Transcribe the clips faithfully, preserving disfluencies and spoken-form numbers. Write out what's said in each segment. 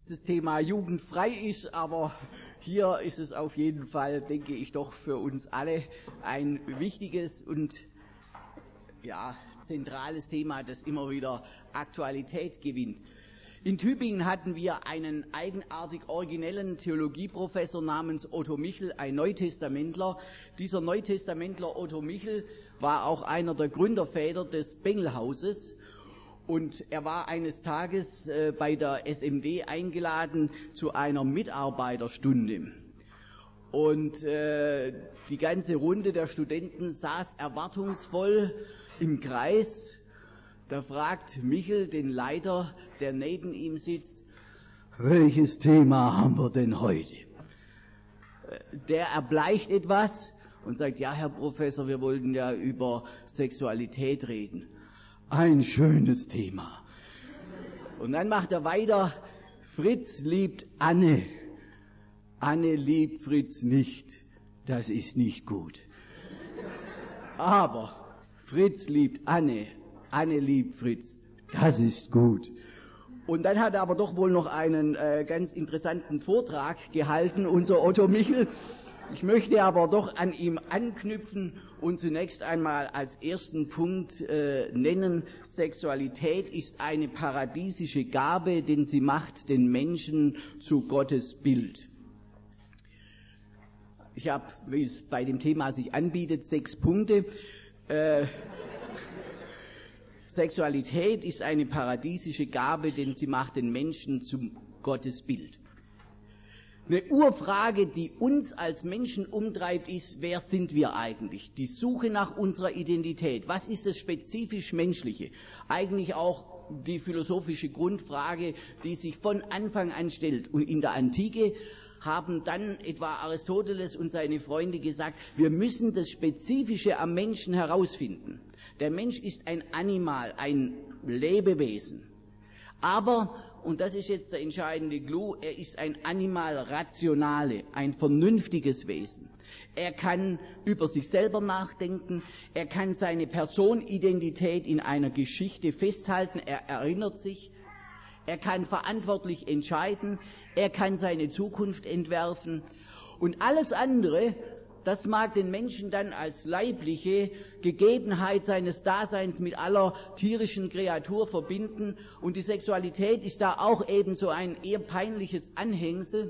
das Thema jugendfrei ist, aber hier ist es auf jeden Fall, denke ich, doch für uns alle ein wichtiges und ja, zentrales Thema, das immer wieder Aktualität gewinnt. In Tübingen hatten wir einen eigenartig originellen Theologieprofessor namens Otto Michel, ein Neutestamentler. Dieser Neutestamentler Otto Michel war auch einer der Gründerväter des Bengelhauses. Und er war eines Tages äh, bei der S M D eingeladen zu einer Mitarbeiterstunde. Und äh, die ganze Runde der Studenten saß erwartungsvoll im Kreis. Da fragt Michel den Leiter, der neben ihm sitzt, welches Thema haben wir denn heute? Der erbleicht etwas und sagt, ja, Herr Professor, wir wollten ja über Sexualität reden. Ein schönes Thema. Und dann macht er weiter, Fritz liebt Anne. Anne liebt Fritz nicht. Das ist nicht gut. Aber Fritz liebt Anne. Anne liebt Fritz. Das ist gut. Und dann hat er aber doch wohl noch einen äh, ganz interessanten Vortrag gehalten, unser Otto Michel. Ich möchte aber doch an ihm anknüpfen und zunächst einmal als ersten Punkt äh, nennen, Sexualität ist eine paradiesische Gabe, denn sie macht den Menschen zu Gottes Bild. Ich habe, wie es bei dem Thema sich anbietet, sechs Punkte. Äh, Sexualität ist eine paradiesische Gabe, denn sie macht den Menschen zum Gottes Bild. Eine Urfrage, die uns als Menschen umtreibt, ist, wer sind wir eigentlich? Die Suche nach unserer Identität. Was ist das spezifisch Menschliche? Eigentlich auch die philosophische Grundfrage, die sich von Anfang an stellt. Und in der Antike haben dann etwa Aristoteles und seine Freunde gesagt, wir müssen das Spezifische am Menschen herausfinden. Der Mensch ist ein Animal, ein Lebewesen. Aber, und das ist jetzt der entscheidende Clou, er ist ein Animal rationale, ein vernünftiges Wesen. Er kann über sich selber nachdenken, er kann seine Personidentität in einer Geschichte festhalten, er erinnert sich, er kann verantwortlich entscheiden, er kann seine Zukunft entwerfen und alles andere, das mag den Menschen dann als leibliche Gegebenheit seines Daseins mit aller tierischen Kreatur verbinden. Und die Sexualität ist da auch ebenso ein eher peinliches Anhängsel.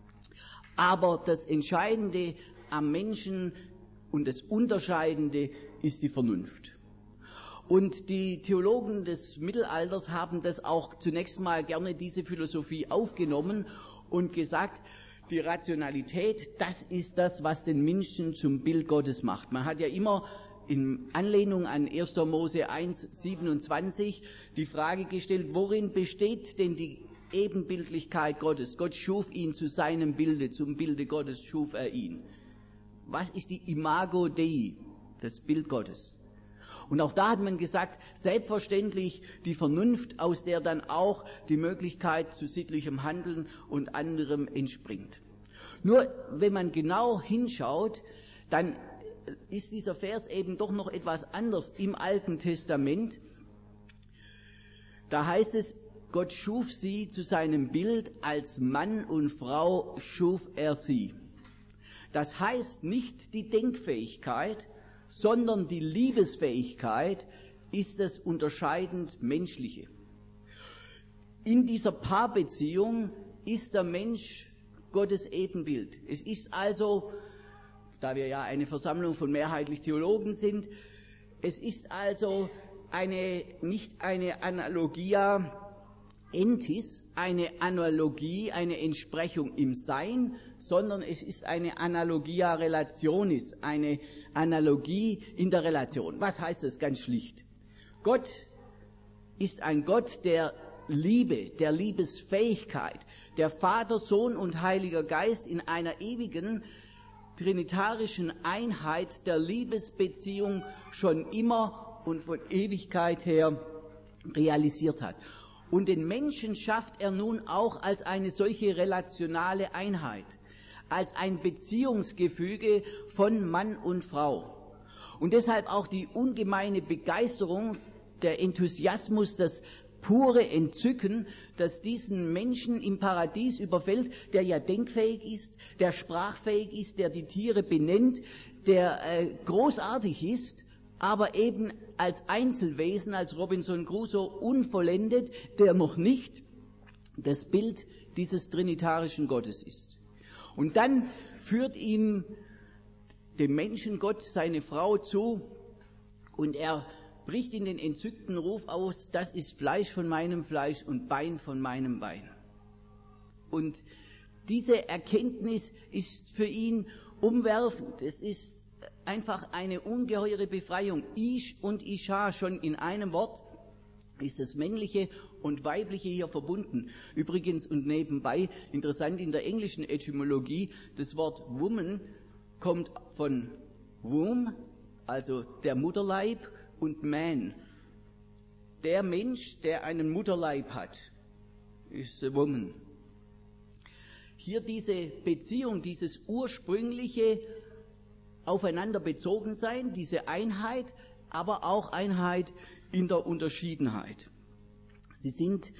Aber das Entscheidende am Menschen und das Unterscheidende ist die Vernunft. Und die Theologen des Mittelalters haben das auch zunächst mal gerne, diese Philosophie, aufgenommen und gesagt, die Rationalität, das ist das, was den Menschen zum Bild Gottes macht. Man hat ja immer in Anlehnung an erster Mose eins siebenundzwanzig die Frage gestellt, worin besteht denn die Ebenbildlichkeit Gottes? Gott schuf ihn zu seinem Bilde, zum Bilde Gottes schuf er ihn. Was ist die Imago Dei, das Bild Gottes? Und auch da hat man gesagt, selbstverständlich die Vernunft, aus der dann auch die Möglichkeit zu sittlichem Handeln und anderem entspringt. Nur wenn man genau hinschaut, dann ist dieser Vers eben doch noch etwas anders im Alten Testament. Da heißt es, Gott schuf sie zu seinem Bild, als Mann und Frau schuf er sie. Das heißt nicht die Denkfähigkeit, sondern die Liebesfähigkeit ist das unterscheidend Menschliche. In dieser Paarbeziehung ist der Mensch Gottes Ebenbild. Es ist also, da wir ja eine Versammlung von mehrheitlich Theologen sind, es ist also eine, nicht eine Analogia entis, eine Analogie, eine Entsprechung im Sein, sondern es ist eine Analogia relationis, eine Analogie in der Relation. Was heißt das ganz schlicht? Gott ist ein Gott der Liebe, der Liebesfähigkeit, der Vater, Sohn und Heiliger Geist in einer ewigen trinitarischen Einheit der Liebesbeziehung schon immer und von Ewigkeit her realisiert hat. Und den Menschen schafft er nun auch als eine solche relationale Einheit, als ein Beziehungsgefüge von Mann und Frau. Und deshalb auch die ungemeine Begeisterung, der Enthusiasmus, das pure Entzücken, das diesen Menschen im Paradies überfällt, der ja denkfähig ist, der sprachfähig ist, der die Tiere benennt, der äh, großartig ist, aber eben als Einzelwesen, als Robinson Crusoe unvollendet, der noch nicht das Bild dieses trinitarischen Gottes ist. Und dann führt ihm dem Menschen Gott seine Frau zu und er bricht in den entzückten Ruf aus, das ist Fleisch von meinem Fleisch und Bein von meinem Bein. Und diese Erkenntnis ist für ihn umwerfend. Es ist einfach eine ungeheure Befreiung. Ish und Isha, schon in einem Wort ist das Männliche und Weibliche hier verbunden. Übrigens und nebenbei, interessant in der englischen Etymologie, das Wort Woman kommt von Womb, also der Mutterleib, und Man. Der Mensch, der einen Mutterleib hat, ist a woman. Hier diese Beziehung, dieses ursprüngliche aufeinander bezogen sein, diese Einheit, aber auch Einheit in der Unterschiedenheit. Sie sind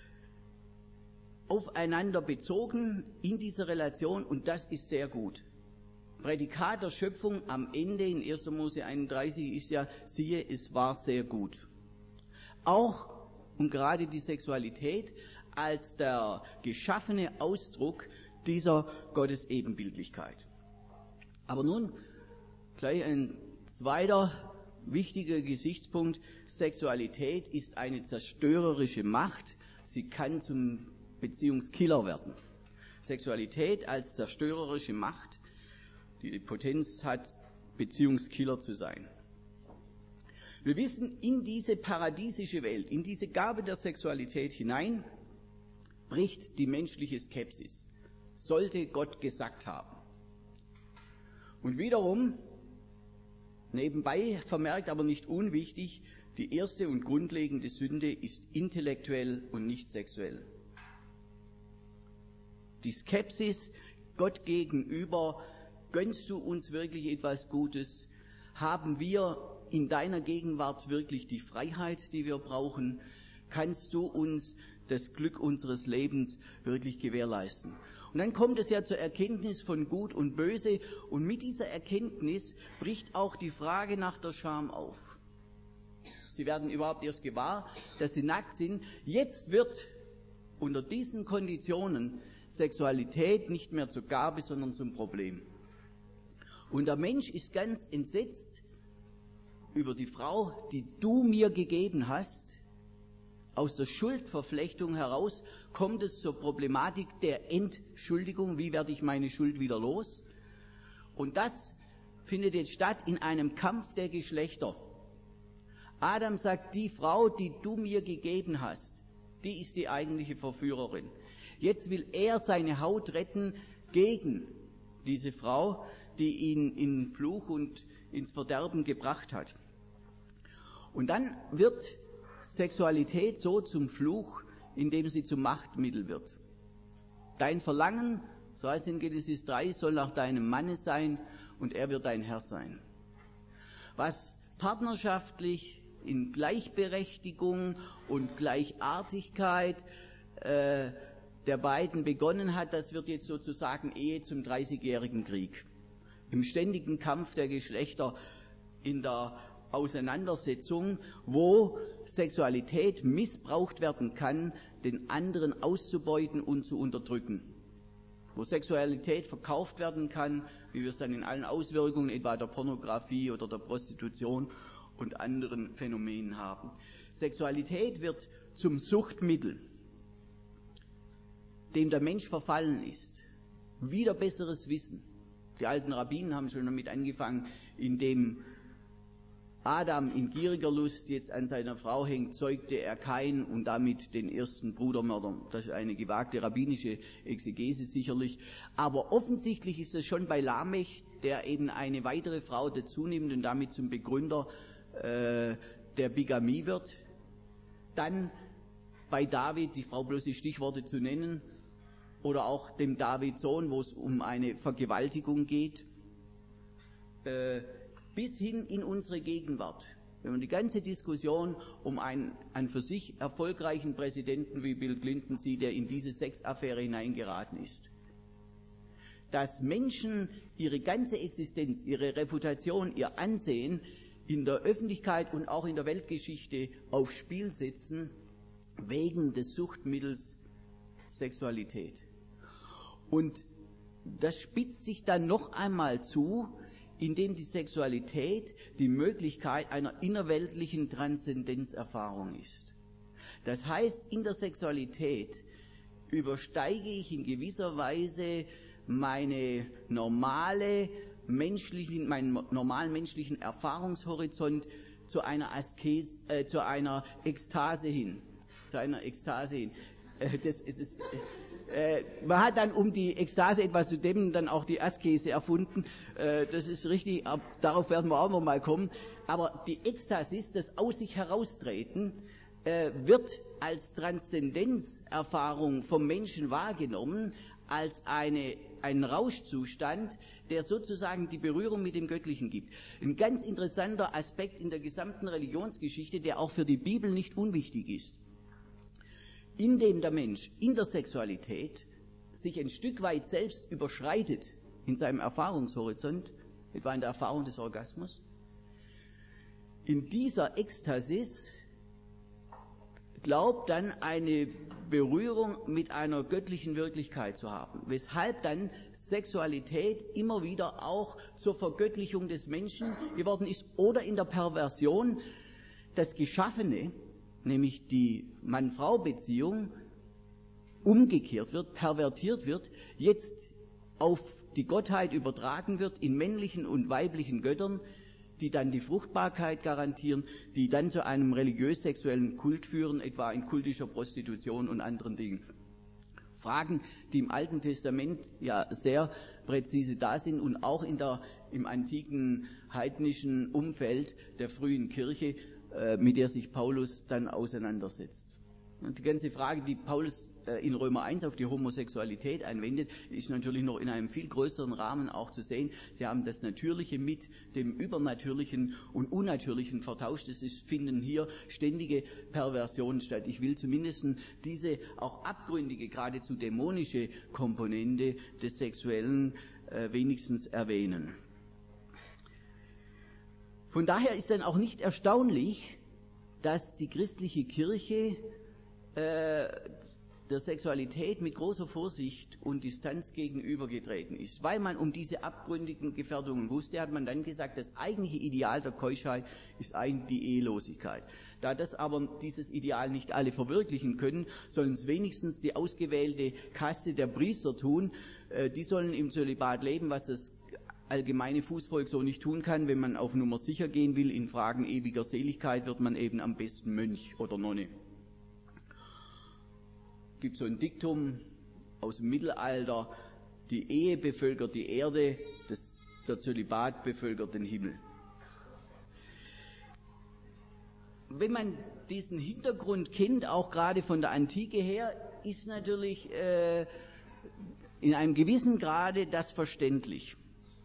aufeinander bezogen in dieser Relation und das ist sehr gut. Prädikat der Schöpfung am Ende in erster Mose einunddreißig ist ja, siehe, es war sehr gut. Auch und gerade die Sexualität als der geschaffene Ausdruck dieser Gottesebenbildlichkeit. Aber nun gleich ein zweiter wichtiger Gesichtspunkt. Sexualität ist eine zerstörerische Macht. Sie kann zum Beziehungskiller werden. Sexualität als zerstörerische Macht, die Potenz hat, Beziehungskiller zu sein. Wir wissen, in diese paradiesische Welt, in diese Gabe der Sexualität hinein, bricht die menschliche Skepsis. Sollte Gott gesagt haben. Und wiederum, nebenbei vermerkt, aber nicht unwichtig, die erste und grundlegende Sünde ist intellektuell und nicht sexuell. Die Skepsis Gott gegenüber, gönnst du uns wirklich etwas Gutes? Haben wir in deiner Gegenwart wirklich die Freiheit, die wir brauchen? Kannst du uns das Glück unseres Lebens wirklich gewährleisten? Und dann kommt es ja zur Erkenntnis von Gut und Böse und mit dieser Erkenntnis bricht auch die Frage nach der Scham auf. Sie werden überhaupt erst gewahr, dass sie nackt sind. Jetzt wird unter diesen Konditionen Sexualität nicht mehr zur Gabe, sondern zum Problem. Und der Mensch ist ganz entsetzt über die Frau, die du mir gegeben hast. Aus der Schuldverflechtung heraus kommt es zur Problematik der Entschuldigung. Wie werde ich meine Schuld wieder los? Und das findet jetzt statt in einem Kampf der Geschlechter. Adam sagt, die Frau, die du mir gegeben hast, die ist die eigentliche Verführerin. Jetzt will er seine Haut retten gegen diese Frau, die ihn in Fluch und ins Verderben gebracht hat. Und dann wird Sexualität so zum Fluch, indem sie zum Machtmittel wird. Dein Verlangen, so heißt es in Genesis drei, soll nach deinem Manne sein und er wird dein Herr sein. Was partnerschaftlich in Gleichberechtigung und Gleichartigkeit äh, der beiden begonnen hat, das wird jetzt sozusagen Ehe zum dreißigjährigen Krieg. Im ständigen Kampf der Geschlechter, in der Auseinandersetzung, wo Sexualität missbraucht werden kann, den anderen auszubeuten und zu unterdrücken. Wo Sexualität verkauft werden kann, wie wir es dann in allen Auswirkungen, etwa der Pornografie oder der Prostitution und anderen Phänomenen haben. Sexualität wird zum Suchtmittel, dem der Mensch verfallen ist. Wieder besseres Wissen. Die alten Rabbinen haben schon damit angefangen, indem Adam in gieriger Lust jetzt an seiner Frau hängt, zeugte er Kain und damit den ersten Brudermörder. Das ist eine gewagte rabbinische Exegese sicherlich. Aber offensichtlich ist es schon bei Lamech, der eben eine weitere Frau dazu nimmt und damit zum Begründer äh, der Bigamie wird. Dann bei David, die Frau bloß die Stichworte zu nennen, oder auch dem David-Sohn, wo es um eine Vergewaltigung geht, äh, bis hin in unsere Gegenwart. wenn man die ganze Diskussion um einen an für sich erfolgreichen Präsidenten wie Bill Clinton sieht, der in diese Sexaffäre hineingeraten ist, dass Menschen ihre ganze Existenz, ihre Reputation, ihr Ansehen in der Öffentlichkeit und auch in der Weltgeschichte aufs Spiel setzen, wegen des Suchtmittels Sexualität. Und das spitzt sich dann noch einmal zu, indem die Sexualität die Möglichkeit einer innerweltlichen Transzendenzerfahrung ist. Das heißt, in der Sexualität übersteige ich in gewisser Weise meine normale menschlichen, meinen normalen menschlichen Erfahrungshorizont zu einer Askese, äh, zu einer Ekstase hin, zu einer Ekstase hin. Äh, das ist, ist äh, man hat dann, um die Ekstase etwas zu dämmen, dann auch die Askese erfunden. Äh, das ist richtig, ab, darauf werden wir auch noch mal kommen. Aber die Ekstasis, das aus sich heraustreten, äh, wird als Transzendenzerfahrung vom Menschen wahrgenommen, als eine, ein Rauschzustand, der sozusagen die Berührung mit dem Göttlichen gibt. Ein ganz interessanter Aspekt in der gesamten Religionsgeschichte, der auch für die Bibel nicht unwichtig ist. Indem der Mensch in der Sexualität sich ein Stück weit selbst überschreitet in seinem Erfahrungshorizont, etwa in der Erfahrung des Orgasmus, in dieser Ekstasis glaubt dann eine Berührung mit einer göttlichen Wirklichkeit zu haben, weshalb dann Sexualität immer wieder auch zur Vergöttlichung des Menschen geworden ist oder in der Perversion das Geschaffene, nämlich die Mann-Frau-Beziehung, umgekehrt wird, pervertiert wird, jetzt auf die Gottheit übertragen wird in männlichen und weiblichen Göttern, die dann die Fruchtbarkeit garantieren, die dann zu einem religiös-sexuellen Kult führen, etwa in kultischer Prostitution und anderen Dingen. Fragen, die im Alten Testament ja sehr präzise da sind und auch in der, im antiken heidnischen Umfeld der frühen Kirche, äh, mit der sich Paulus dann auseinandersetzt. Und die ganze Frage, die Paulus in Römer eins auf die Homosexualität einwendet, ist natürlich noch in einem viel größeren Rahmen auch zu sehen. Sie haben das Natürliche mit dem Übernatürlichen und Unnatürlichen vertauscht. Es ist, finden hier ständige Perversionen statt. Ich will zumindest diese auch abgründige, geradezu dämonische Komponente des Sexuellen äh, wenigstens erwähnen. Von daher ist dann auch nicht erstaunlich, dass die christliche Kirche äh, der Sexualität mit großer Vorsicht und Distanz gegenübergetreten ist. Weil man um diese abgründigen Gefährdungen wusste, hat man dann gesagt, das eigentliche Ideal der Keuschheit ist eigentlich die Ehelosigkeit. Da das aber dieses Ideal nicht alle verwirklichen können, sollen es wenigstens die ausgewählte Kaste der Priester tun. Äh, die sollen im Zölibat leben, was das allgemeine Fußvolk so nicht tun kann. Wenn man auf Nummer sicher gehen will in Fragen ewiger Seligkeit, wird man eben am besten Mönch oder Nonne. Es gibt so ein Diktum aus dem Mittelalter: Die Ehe bevölkert die Erde, das, der Zölibat bevölkert den Himmel. Wenn man diesen Hintergrund kennt, auch gerade von der Antike her, ist natürlich äh, in einem gewissen Grade das verständlich.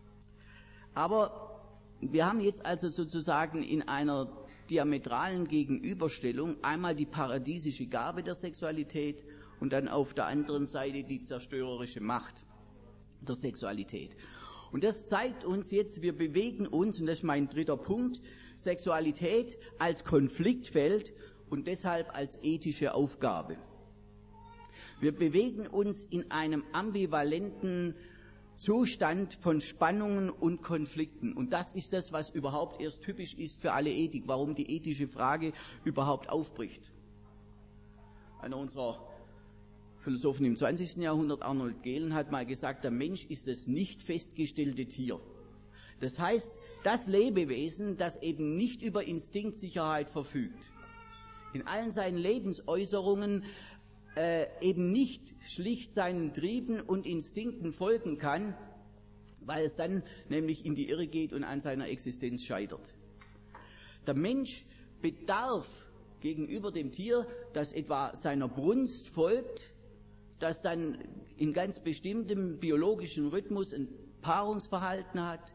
Aber wir haben jetzt also sozusagen in einer diametralen Gegenüberstellung einmal die paradiesische Gabe der Sexualität und dann auf der anderen Seite die zerstörerische Macht der Sexualität. Und das zeigt uns jetzt, wir bewegen uns, und das ist mein dritter Punkt, Sexualität als Konfliktfeld und deshalb als ethische Aufgabe. Wir bewegen uns in einem ambivalenten Zustand von Spannungen und Konflikten. Und das ist das, was überhaupt erst typisch ist für alle Ethik, warum die ethische Frage überhaupt aufbricht. Einer unserer Philosophen im zwanzigsten Jahrhundert, Arnold Gehlen, hat mal gesagt, der Mensch ist das nicht festgestellte Tier. Das heißt, das Lebewesen, das eben nicht über Instinktsicherheit verfügt, in allen seinen Lebensäußerungen äh, eben nicht schlicht seinen Trieben und Instinkten folgen kann, weil es dann nämlich in die Irre geht und an seiner Existenz scheitert. Der Mensch bedarf gegenüber dem Tier, das etwa seiner Brunst folgt, das dann in ganz bestimmtem biologischen Rhythmus ein Paarungsverhalten hat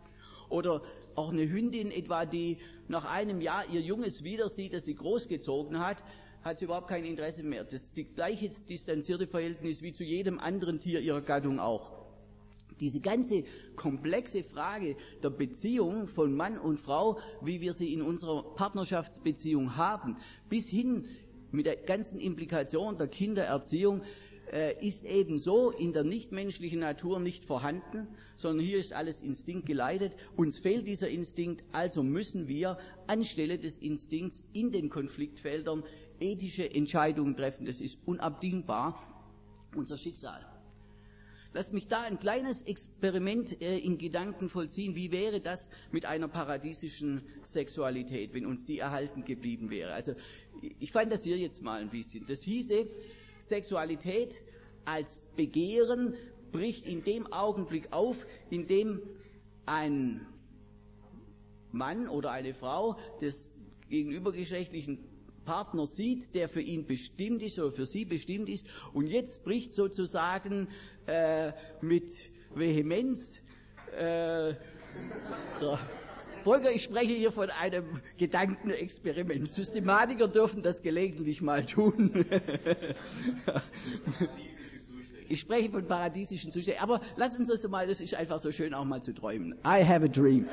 Oder auch eine Hündin etwa, die nach einem Jahr ihr Junges wieder sieht, das sie großgezogen hat, hat sie überhaupt kein Interesse mehr. Das ist das gleiche distanzierte Verhältnis wie zu jedem anderen Tier ihrer Gattung auch. Diese ganze komplexe Frage der Beziehung von Mann und Frau, wie wir sie in unserer Partnerschaftsbeziehung haben, bis hin mit der ganzen Implikation der Kindererziehung, äh, ist eben so in der nichtmenschlichen Natur nicht vorhanden, sondern hier ist alles Instinkt geleitet. Uns fehlt dieser Instinkt, also müssen wir anstelle des Instinkts in den Konfliktfeldern ethische Entscheidungen treffen. Das ist unabdingbar unser Schicksal. Lass mich da ein kleines Experiment äh, in Gedanken vollziehen. Wie wäre das mit einer paradiesischen Sexualität, wenn uns die erhalten geblieben wäre? Also ich fantasiere jetzt mal ein bisschen. Das hieße, Sexualität als Begehren bricht in dem Augenblick auf, in dem ein Mann oder eine Frau des gegenübergeschlechtlichen Partner sieht, der für ihn bestimmt ist oder für sie bestimmt ist, und jetzt bricht sozusagen äh, mit Vehemenz äh, der Volker, ich spreche hier von einem Gedankenexperiment. Systematiker dürfen das gelegentlich mal tun. Ich spreche von paradiesischen Zuständen, aber lass uns das mal, das ist einfach so schön auch mal zu träumen. I have a dream.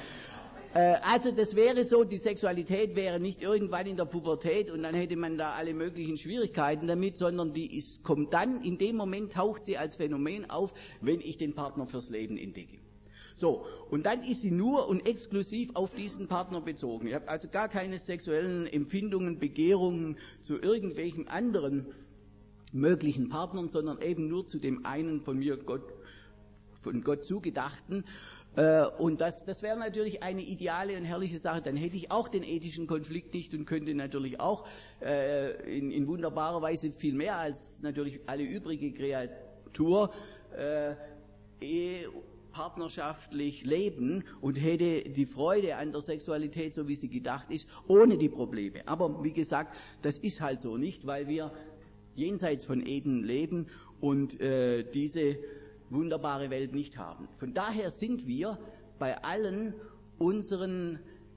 Also das wäre so, die Sexualität wäre nicht irgendwann in der Pubertät und dann hätte man da alle möglichen Schwierigkeiten damit, sondern die ist, kommt dann, in dem Moment taucht sie als Phänomen auf, wenn ich den Partner fürs Leben entdecke. So, und dann ist sie nur und exklusiv auf diesen Partner bezogen. Ich habe also gar keine sexuellen Empfindungen, Begehrungen zu irgendwelchen anderen möglichen Partnern, sondern eben nur zu dem einen von mir Gott, von Gott zugedachten. Und das, das wäre natürlich eine ideale und herrliche Sache. Dann hätte ich auch den ethischen Konflikt nicht und könnte natürlich auch äh, in, in wunderbarer Weise viel mehr als natürlich alle übrige Kreatur äh, eh partnerschaftlich leben und hätte die Freude an der Sexualität, so wie sie gedacht ist, ohne die Probleme. Aber wie gesagt, das ist halt so nicht, weil wir jenseits von Eden leben und äh, diese wunderbare Welt nicht haben. Von daher sind wir bei allen unseren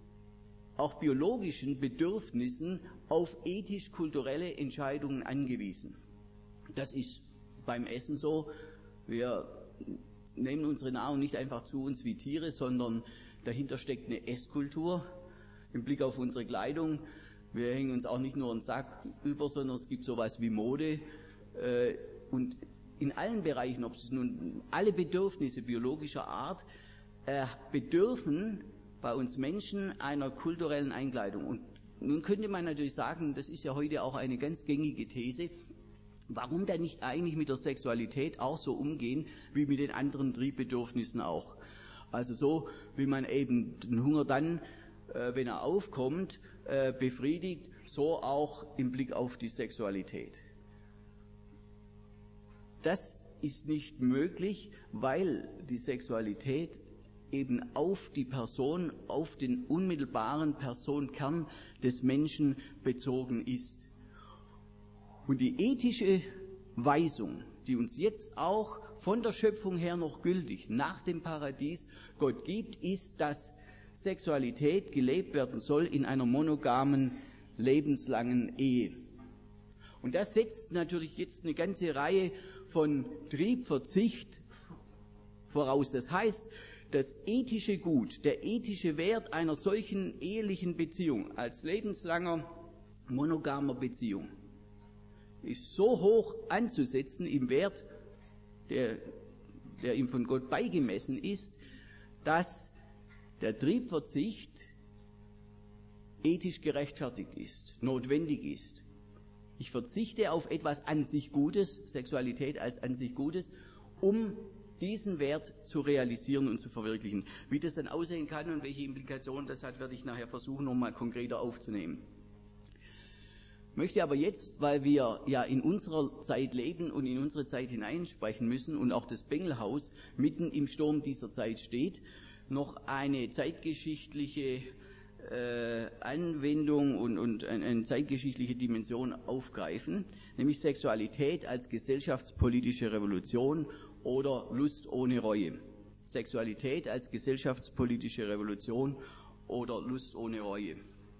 auch biologischen Bedürfnissen auf ethisch-kulturelle Entscheidungen angewiesen. Das ist beim Essen so. Wir nehmen unsere Nahrung nicht einfach zu uns wie Tiere, sondern dahinter steckt eine Esskultur. Im Blick auf unsere Kleidung, wir hängen uns auch nicht nur einen Sack über, sondern es gibt sowas wie Mode. Äh, und in allen Bereichen, ob es nun alle Bedürfnisse biologischer Art, äh, bedürfen bei uns Menschen einer kulturellen Einkleidung. Und nun könnte man natürlich sagen, das ist ja heute auch eine ganz gängige These, warum denn nicht eigentlich mit der Sexualität auch so umgehen, wie mit den anderen Triebbedürfnissen auch. Also so, wie man eben den Hunger dann, äh, wenn er aufkommt, äh, befriedigt, so auch im Blick auf die Sexualität. Das ist nicht möglich, weil die Sexualität eben auf die Person, auf den unmittelbaren Personenkern des Menschen bezogen ist. Und die ethische Weisung, die uns jetzt auch von der Schöpfung her noch gültig nach dem Paradies Gott gibt, ist, dass Sexualität gelebt werden soll in einer monogamen, lebenslangen Ehe. Und das setzt natürlich jetzt eine ganze Reihe von Triebverzicht voraus. Das heißt, das ethische Gut, der ethische Wert einer solchen ehelichen Beziehung als lebenslanger monogamer Beziehung ist so hoch anzusetzen im Wert, der, der ihm von Gott beigemessen ist, dass der Triebverzicht ethisch gerechtfertigt ist, notwendig ist. Ich verzichte auf etwas an sich Gutes, Sexualität als an sich Gutes, um diesen Wert zu realisieren und zu verwirklichen. Wie das dann aussehen kann und welche Implikationen das hat, werde ich nachher versuchen, nochmal konkreter aufzunehmen. Ich möchte aber jetzt, weil wir ja in unserer Zeit leben und in unsere Zeit hineinsprechen müssen und auch das Bengelhaus mitten im Sturm dieser Zeit steht, noch eine zeitgeschichtliche äh, Anwendung und, und eine, eine zeitgeschichtliche Dimension aufgreifen, nämlich Sexualität als gesellschaftspolitische Revolution oder Lust ohne Reue. Sexualität als gesellschaftspolitische Revolution oder Lust ohne Reue.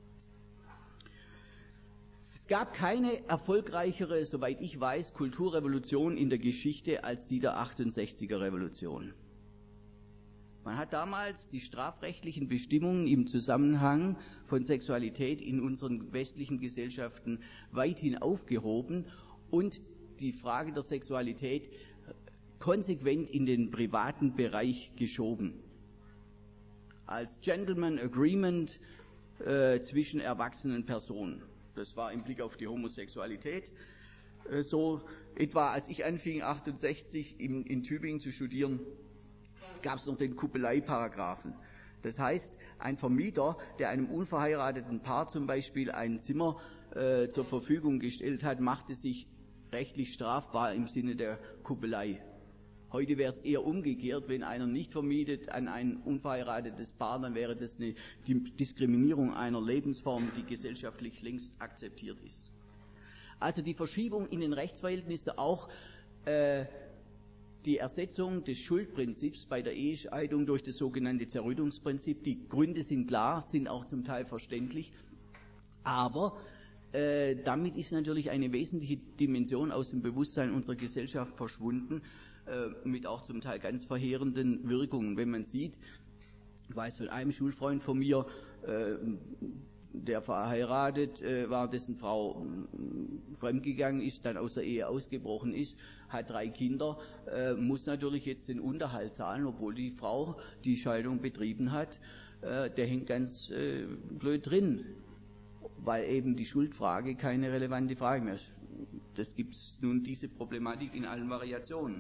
Es gab keine erfolgreichere, soweit ich weiß, Kulturrevolution in der Geschichte als die der achtundsechziger Revolution. Man hat damals die strafrechtlichen Bestimmungen im Zusammenhang von Sexualität in unseren westlichen Gesellschaften weithin aufgehoben und die Frage der Sexualität konsequent in den privaten Bereich geschoben. Als Gentleman Agreement äh, zwischen erwachsenen Personen. Das war im Blick auf die Homosexualität äh, so. Etwa als ich anfing, achtundsechzig in, in Tübingen zu studieren, gab es noch den Kuppelei-Paragraphen. Das heißt, ein Vermieter, der einem unverheirateten Paar zum Beispiel ein Zimmer äh, zur Verfügung gestellt hat, machte sich rechtlich strafbar im Sinne der Kuppelei. Heute wäre es eher umgekehrt, wenn einer nicht vermietet an ein unverheiratetes Paar, dann wäre das eine Diskriminierung einer Lebensform, die gesellschaftlich längst akzeptiert ist. Also die Verschiebung in den Rechtsverhältnissen, auch äh, die Ersetzung des Schuldprinzips bei der Ehescheidung durch das sogenannte Zerrüttungsprinzip. Die Gründe sind klar, sind auch zum Teil verständlich, aber äh, damit ist natürlich eine wesentliche Dimension aus dem Bewusstsein unserer Gesellschaft verschwunden, äh, mit auch zum Teil ganz verheerenden Wirkungen. Wenn man sieht, ich weiß von einem Schulfreund von mir, äh, der verheiratet äh, war, dessen Frau äh, fremdgegangen ist, dann aus der Ehe ausgebrochen ist, hat drei Kinder, äh, muss natürlich jetzt den Unterhalt zahlen, obwohl die Frau die Scheidung betrieben hat. Äh, der hängt ganz äh, blöd drin, weil eben die Schuldfrage keine relevante Frage mehr ist. Das gibt es nun, diese Problematik in allen Variationen.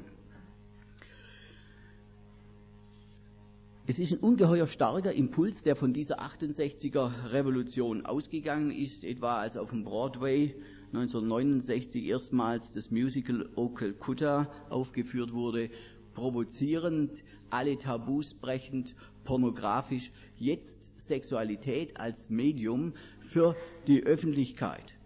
Es ist ein ungeheuer starker Impuls, der von dieser achtundsechziger Revolution ausgegangen ist, etwa als auf dem Broadway neunzehnhundertneunundsechzig erstmals das Musical O Calcutta aufgeführt wurde, provozierend, alle Tabus brechend, pornografisch, jetzt Sexualität als Medium für die Öffentlichkeit.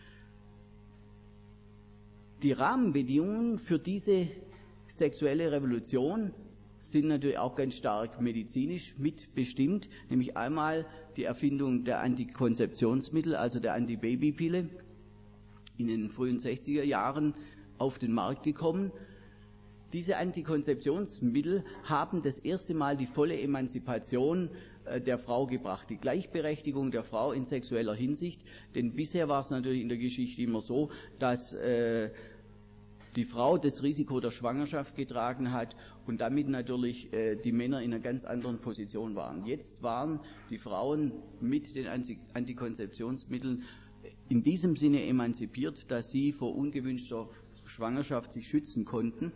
Die Rahmenbedingungen für diese sexuelle Revolution sind natürlich auch ganz stark medizinisch mitbestimmt, nämlich einmal die Erfindung der Antikonzeptionsmittel, also der Antibabypille, in den frühen sechziger Jahren auf den Markt gekommen. Diese Antikonzeptionsmittel haben das erste Mal die volle Emanzipation äh, der Frau gebracht, die Gleichberechtigung der Frau in sexueller Hinsicht, denn bisher war es natürlich in der Geschichte immer so, dass äh, die Frau das Risiko der Schwangerschaft getragen hat und damit natürlich äh, die Männer in einer ganz anderen Position waren. Jetzt waren die Frauen mit den Antikonzeptionsmitteln in diesem Sinne emanzipiert, dass sie vor ungewünschter Schwangerschaft sich schützen konnten.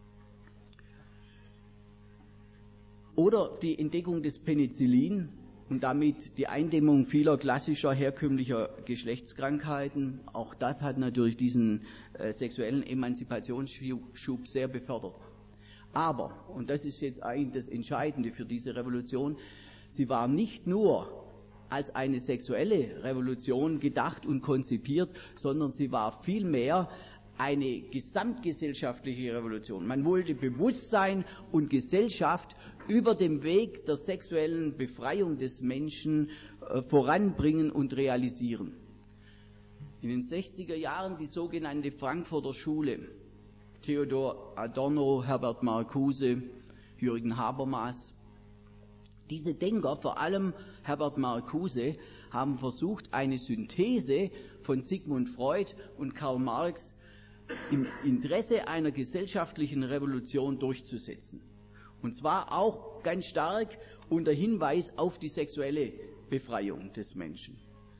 Oder die Entdeckung des Penicillin und damit die Eindämmung vieler klassischer, herkömmlicher Geschlechtskrankheiten. Auch das hat natürlich diesen äh, sexuellen Emanzipationsschub sehr befördert. Aber, und das ist jetzt eigentlich das Entscheidende für diese Revolution, sie war nicht nur als eine sexuelle Revolution gedacht und konzipiert, sondern sie war vielmehr eine gesamtgesellschaftliche Revolution. Man wollte Bewusstsein und Gesellschaft über den Weg der sexuellen Befreiung des Menschen äh, voranbringen und realisieren. In den sechziger Jahren die sogenannte Frankfurter Schule, Theodor Adorno, Herbert Marcuse, Jürgen Habermas. Diese Denker, vor allem Herbert Marcuse, haben versucht, eine Synthese von Sigmund Freud und Karl Marx im Interesse einer gesellschaftlichen Revolution durchzusetzen. Und zwar auch ganz stark unter Hinweis auf die sexuelle Befreiung des Menschen.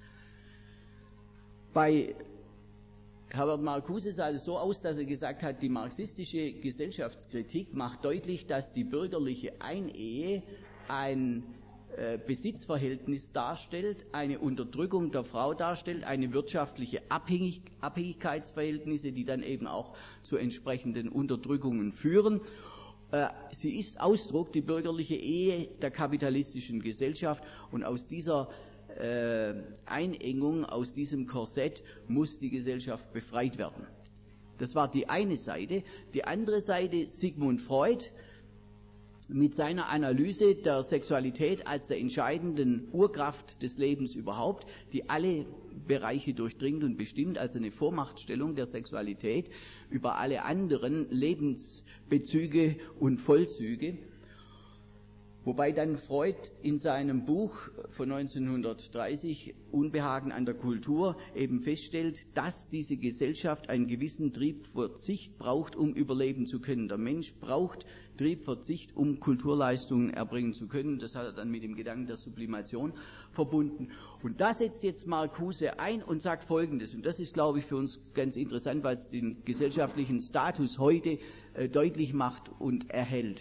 Bei Herbert Marcuse sah es so aus, dass er gesagt hat, die marxistische Gesellschaftskritik macht deutlich, dass die bürgerliche Einehe ein äh, Besitzverhältnis darstellt, eine Unterdrückung der Frau darstellt, eine wirtschaftliche Abhängig Abhängigkeitsverhältnisse, die dann eben auch zu entsprechenden Unterdrückungen führen. Äh, sie ist Ausdruck, die bürgerliche Ehe, der kapitalistischen Gesellschaft, und aus dieser äh, Einengung, aus diesem Korsett muss die Gesellschaft befreit werden. Das war die eine Seite. Die andere Seite, Sigmund Freud, mit seiner Analyse der Sexualität als der entscheidenden Urkraft des Lebens überhaupt, die alle Bereiche durchdringt und bestimmt, also eine Vormachtstellung der Sexualität über alle anderen Lebensbezüge und Vollzüge. Wobei dann Freud in seinem Buch von neunzehnhundertdreißig, Unbehagen an der Kultur, eben feststellt, dass diese Gesellschaft einen gewissen Triebverzicht braucht, um überleben zu können. Der Mensch braucht Triebverzicht, um Kulturleistungen erbringen zu können. Das hat er dann mit dem Gedanken der Sublimation verbunden. Und da setzt jetzt Marcuse ein und sagt Folgendes, und das ist, glaube ich, für uns ganz interessant, weil es den gesellschaftlichen Status heute äh, deutlich macht und erhält.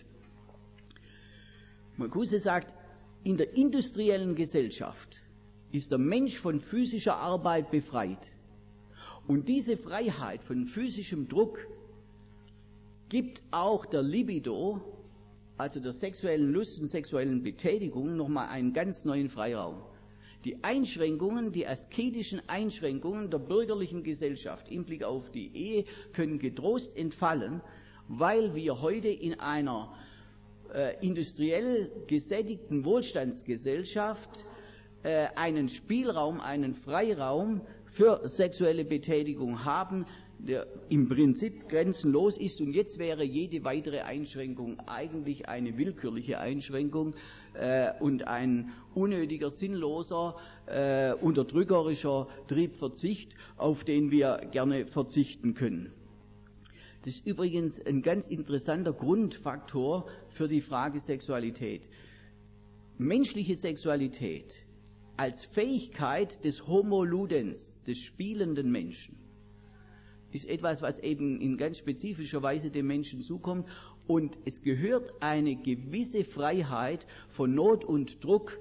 Marcuse sagt, in der industriellen Gesellschaft ist der Mensch von physischer Arbeit befreit. Und diese Freiheit von physischem Druck gibt auch der Libido, also der sexuellen Lust und sexuellen Betätigung, nochmal einen ganz neuen Freiraum. Die Einschränkungen, die asketischen Einschränkungen der bürgerlichen Gesellschaft im Blick auf die Ehe können getrost entfallen, weil wir heute in einer Äh, industriell gesättigten Wohlstandsgesellschaft äh, einen Spielraum, einen Freiraum für sexuelle Betätigung haben, der im Prinzip grenzenlos ist, und jetzt wäre jede weitere Einschränkung eigentlich eine willkürliche Einschränkung äh, und ein unnötiger, sinnloser, äh, unterdrückerischer Triebverzicht, auf den wir gerne verzichten können. Das ist übrigens ein ganz interessanter Grundfaktor für die Frage Sexualität. Menschliche Sexualität als Fähigkeit des Homo Ludens, des spielenden Menschen, ist etwas, was eben in ganz spezifischer Weise dem Menschen zukommt, und es gehört eine gewisse Freiheit von Not und Druck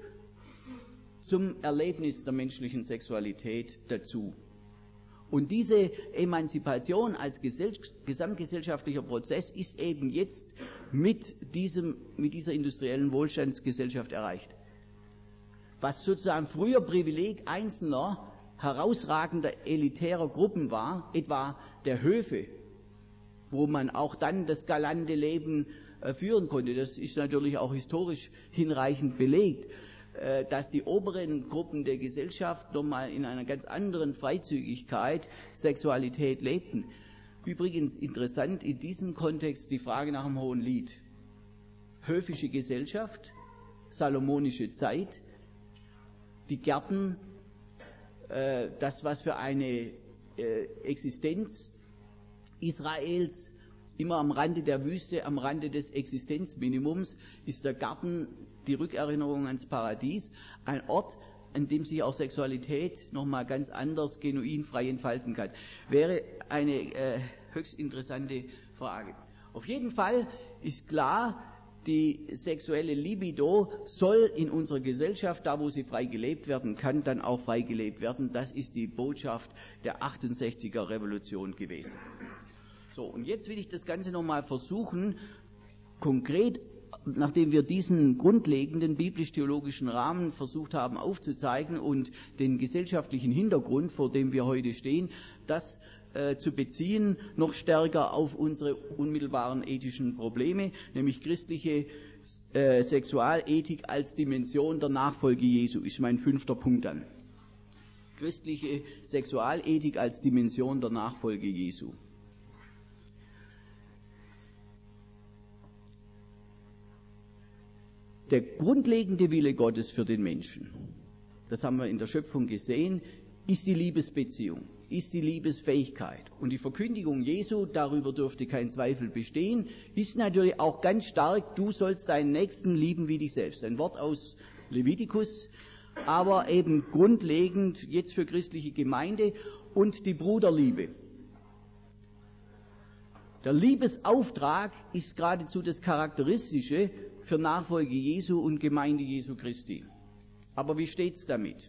zum Erlebnis der menschlichen Sexualität dazu. Und diese Emanzipation als gesamtgesellschaftlicher Prozess ist eben jetzt mit, diesem, mit dieser industriellen Wohlstandsgesellschaft erreicht. Was sozusagen früher Privileg einzelner, herausragender, elitärer Gruppen war, etwa der Höfe, wo man auch dann das galante Leben äh, führen konnte, das ist natürlich auch historisch hinreichend belegt, dass die oberen Gruppen der Gesellschaft nochmal in einer ganz anderen Freizügigkeit Sexualität lebten. Übrigens interessant in diesem Kontext die Frage nach dem Hohen Lied. Höfische Gesellschaft, salomonische Zeit, die Gärten, äh, das was für eine äh, Existenz Israels immer am Rande der Wüste, am Rande des Existenzminimums, ist der Garten die Rückerinnerung ans Paradies, ein Ort, an dem sich auch Sexualität nochmal ganz anders, genuin, frei entfalten kann. Wäre eine äh, höchst interessante Frage. Auf jeden Fall ist klar, die sexuelle Libido soll in unserer Gesellschaft, da wo sie frei gelebt werden kann, dann auch frei gelebt werden. Das ist die Botschaft der achtundsechziger Revolution gewesen. So, und jetzt will ich das Ganze nochmal versuchen, konkret, nachdem wir diesen grundlegenden biblisch-theologischen Rahmen versucht haben aufzuzeigen und den gesellschaftlichen Hintergrund, vor dem wir heute stehen, das äh, zu beziehen, noch stärker auf unsere unmittelbaren ethischen Probleme, nämlich christliche äh, Sexualethik als Dimension der Nachfolge Jesu, ist mein fünfter Punkt dann. Christliche Sexualethik als Dimension der Nachfolge Jesu. Der grundlegende Wille Gottes für den Menschen, das haben wir in der Schöpfung gesehen, ist die Liebesbeziehung, ist die Liebesfähigkeit. Und die Verkündigung Jesu, darüber dürfte kein Zweifel bestehen, ist natürlich auch ganz stark, du sollst deinen Nächsten lieben wie dich selbst. Ein Wort aus Levitikus, aber eben grundlegend jetzt für christliche Gemeinde, und die Bruderliebe. Der Liebesauftrag ist geradezu das Charakteristische für Nachfolge Jesu und Gemeinde Jesu Christi. Aber wie steht's damit?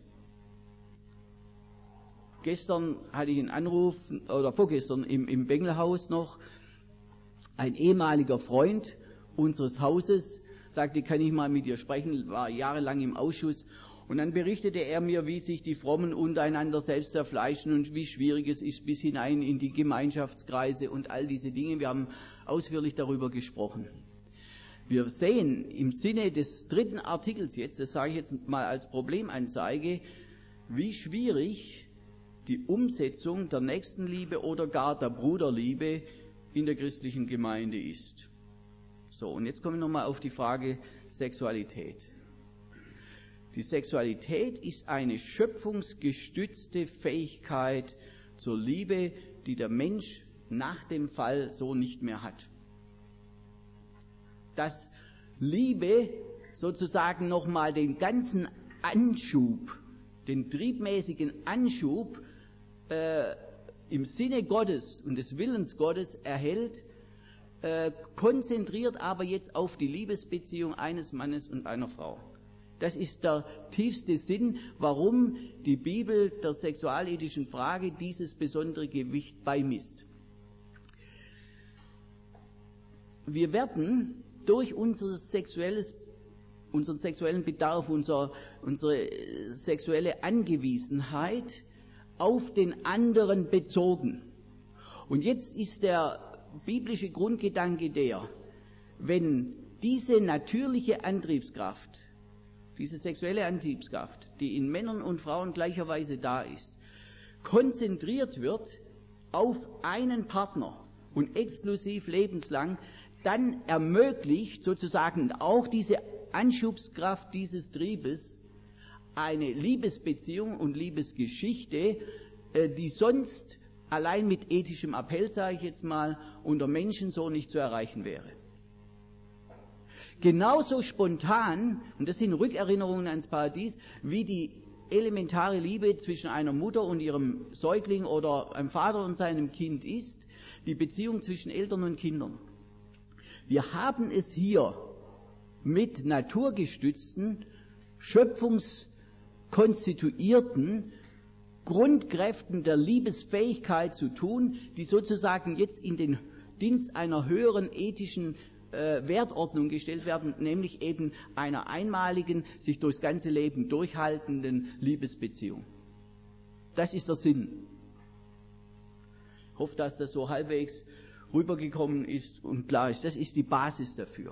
Gestern hatte ich einen Anruf, oder vorgestern im, im Bengelhaus noch, ein ehemaliger Freund unseres Hauses sagte, kann ich mal mit dir sprechen, war jahrelang im Ausschuss, und dann berichtete er mir, wie sich die Frommen untereinander selbst zerfleischen und wie schwierig es ist bis hinein in die Gemeinschaftskreise und all diese Dinge. Wir haben ausführlich darüber gesprochen. Wir sehen im Sinne des dritten Artikels jetzt, das sage ich jetzt mal als Problemanzeige, wie schwierig die Umsetzung der Nächstenliebe oder gar der Bruderliebe in der christlichen Gemeinde ist. So, und jetzt kommen wir nochmal auf die Frage Sexualität. Die Sexualität ist eine schöpfungsgestützte Fähigkeit zur Liebe, die der Mensch nach dem Fall so nicht mehr hat. Dass Liebe sozusagen nochmal den ganzen Anschub, den triebmäßigen Anschub äh, im Sinne Gottes und des Willens Gottes erhält, äh, konzentriert aber jetzt auf die Liebesbeziehung eines Mannes und einer Frau. Das ist der tiefste Sinn, warum die Bibel der sexualethischen Frage dieses besondere Gewicht beimisst. Wir werden durch unser sexuelles, unseren sexuellen Bedarf, unser, unsere sexuelle Angewiesenheit auf den anderen bezogen. Und jetzt ist der biblische Grundgedanke der, wenn diese natürliche Antriebskraft, diese sexuelle Antriebskraft, die in Männern und Frauen gleicherweise da ist, konzentriert wird auf einen Partner und exklusiv lebenslang, dann ermöglicht sozusagen auch diese Anschubskraft dieses Triebes eine Liebesbeziehung und Liebesgeschichte, die sonst allein mit ethischem Appell, sage ich jetzt mal, unter Menschen so nicht zu erreichen wäre. Genauso spontan, und das sind Rückerinnerungen ans Paradies, wie die elementare Liebe zwischen einer Mutter und ihrem Säugling oder einem Vater und seinem Kind ist, die Beziehung zwischen Eltern und Kindern. Wir haben es hier mit naturgestützten, schöpfungskonstituierten Grundkräften der Liebesfähigkeit zu tun, die sozusagen jetzt in den Dienst einer höheren ethischen äh, Wertordnung gestellt werden, nämlich eben einer einmaligen, sich durchs ganze Leben durchhaltenden Liebesbeziehung. Das ist der Sinn. Ich hoffe, dass das so halbwegs rübergekommen ist und klar ist. Das ist die Basis dafür.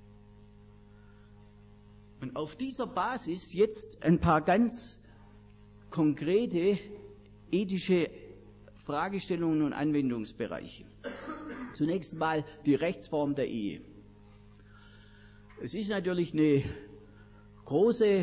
Und auf dieser Basis jetzt ein paar ganz konkrete ethische Fragestellungen und Anwendungsbereiche. Zunächst mal die Rechtsform der Ehe. Es ist natürlich eine große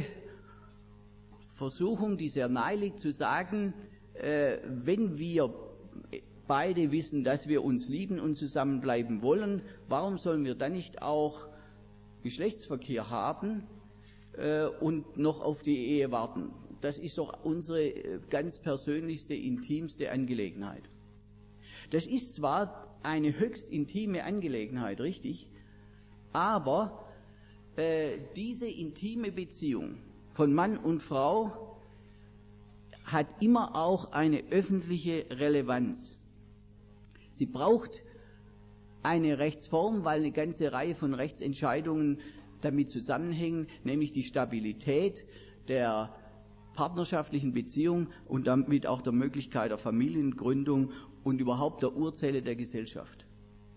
Versuchung, die sehr nahe liegt, zu sagen, äh, wenn wir beide wissen, dass wir uns lieben und zusammenbleiben wollen, warum sollen wir dann nicht auch Geschlechtsverkehr haben äh, und noch auf die Ehe warten? Das ist doch unsere ganz persönlichste, intimste Angelegenheit. Das ist zwar eine höchst intime Angelegenheit, richtig, aber äh, diese intime Beziehung von Mann und Frau hat immer auch eine öffentliche Relevanz. Sie braucht eine Rechtsform, weil eine ganze Reihe von Rechtsentscheidungen damit zusammenhängen, nämlich die Stabilität der partnerschaftlichen Beziehung und damit auch der Möglichkeit der Familiengründung und überhaupt der Urzelle der Gesellschaft.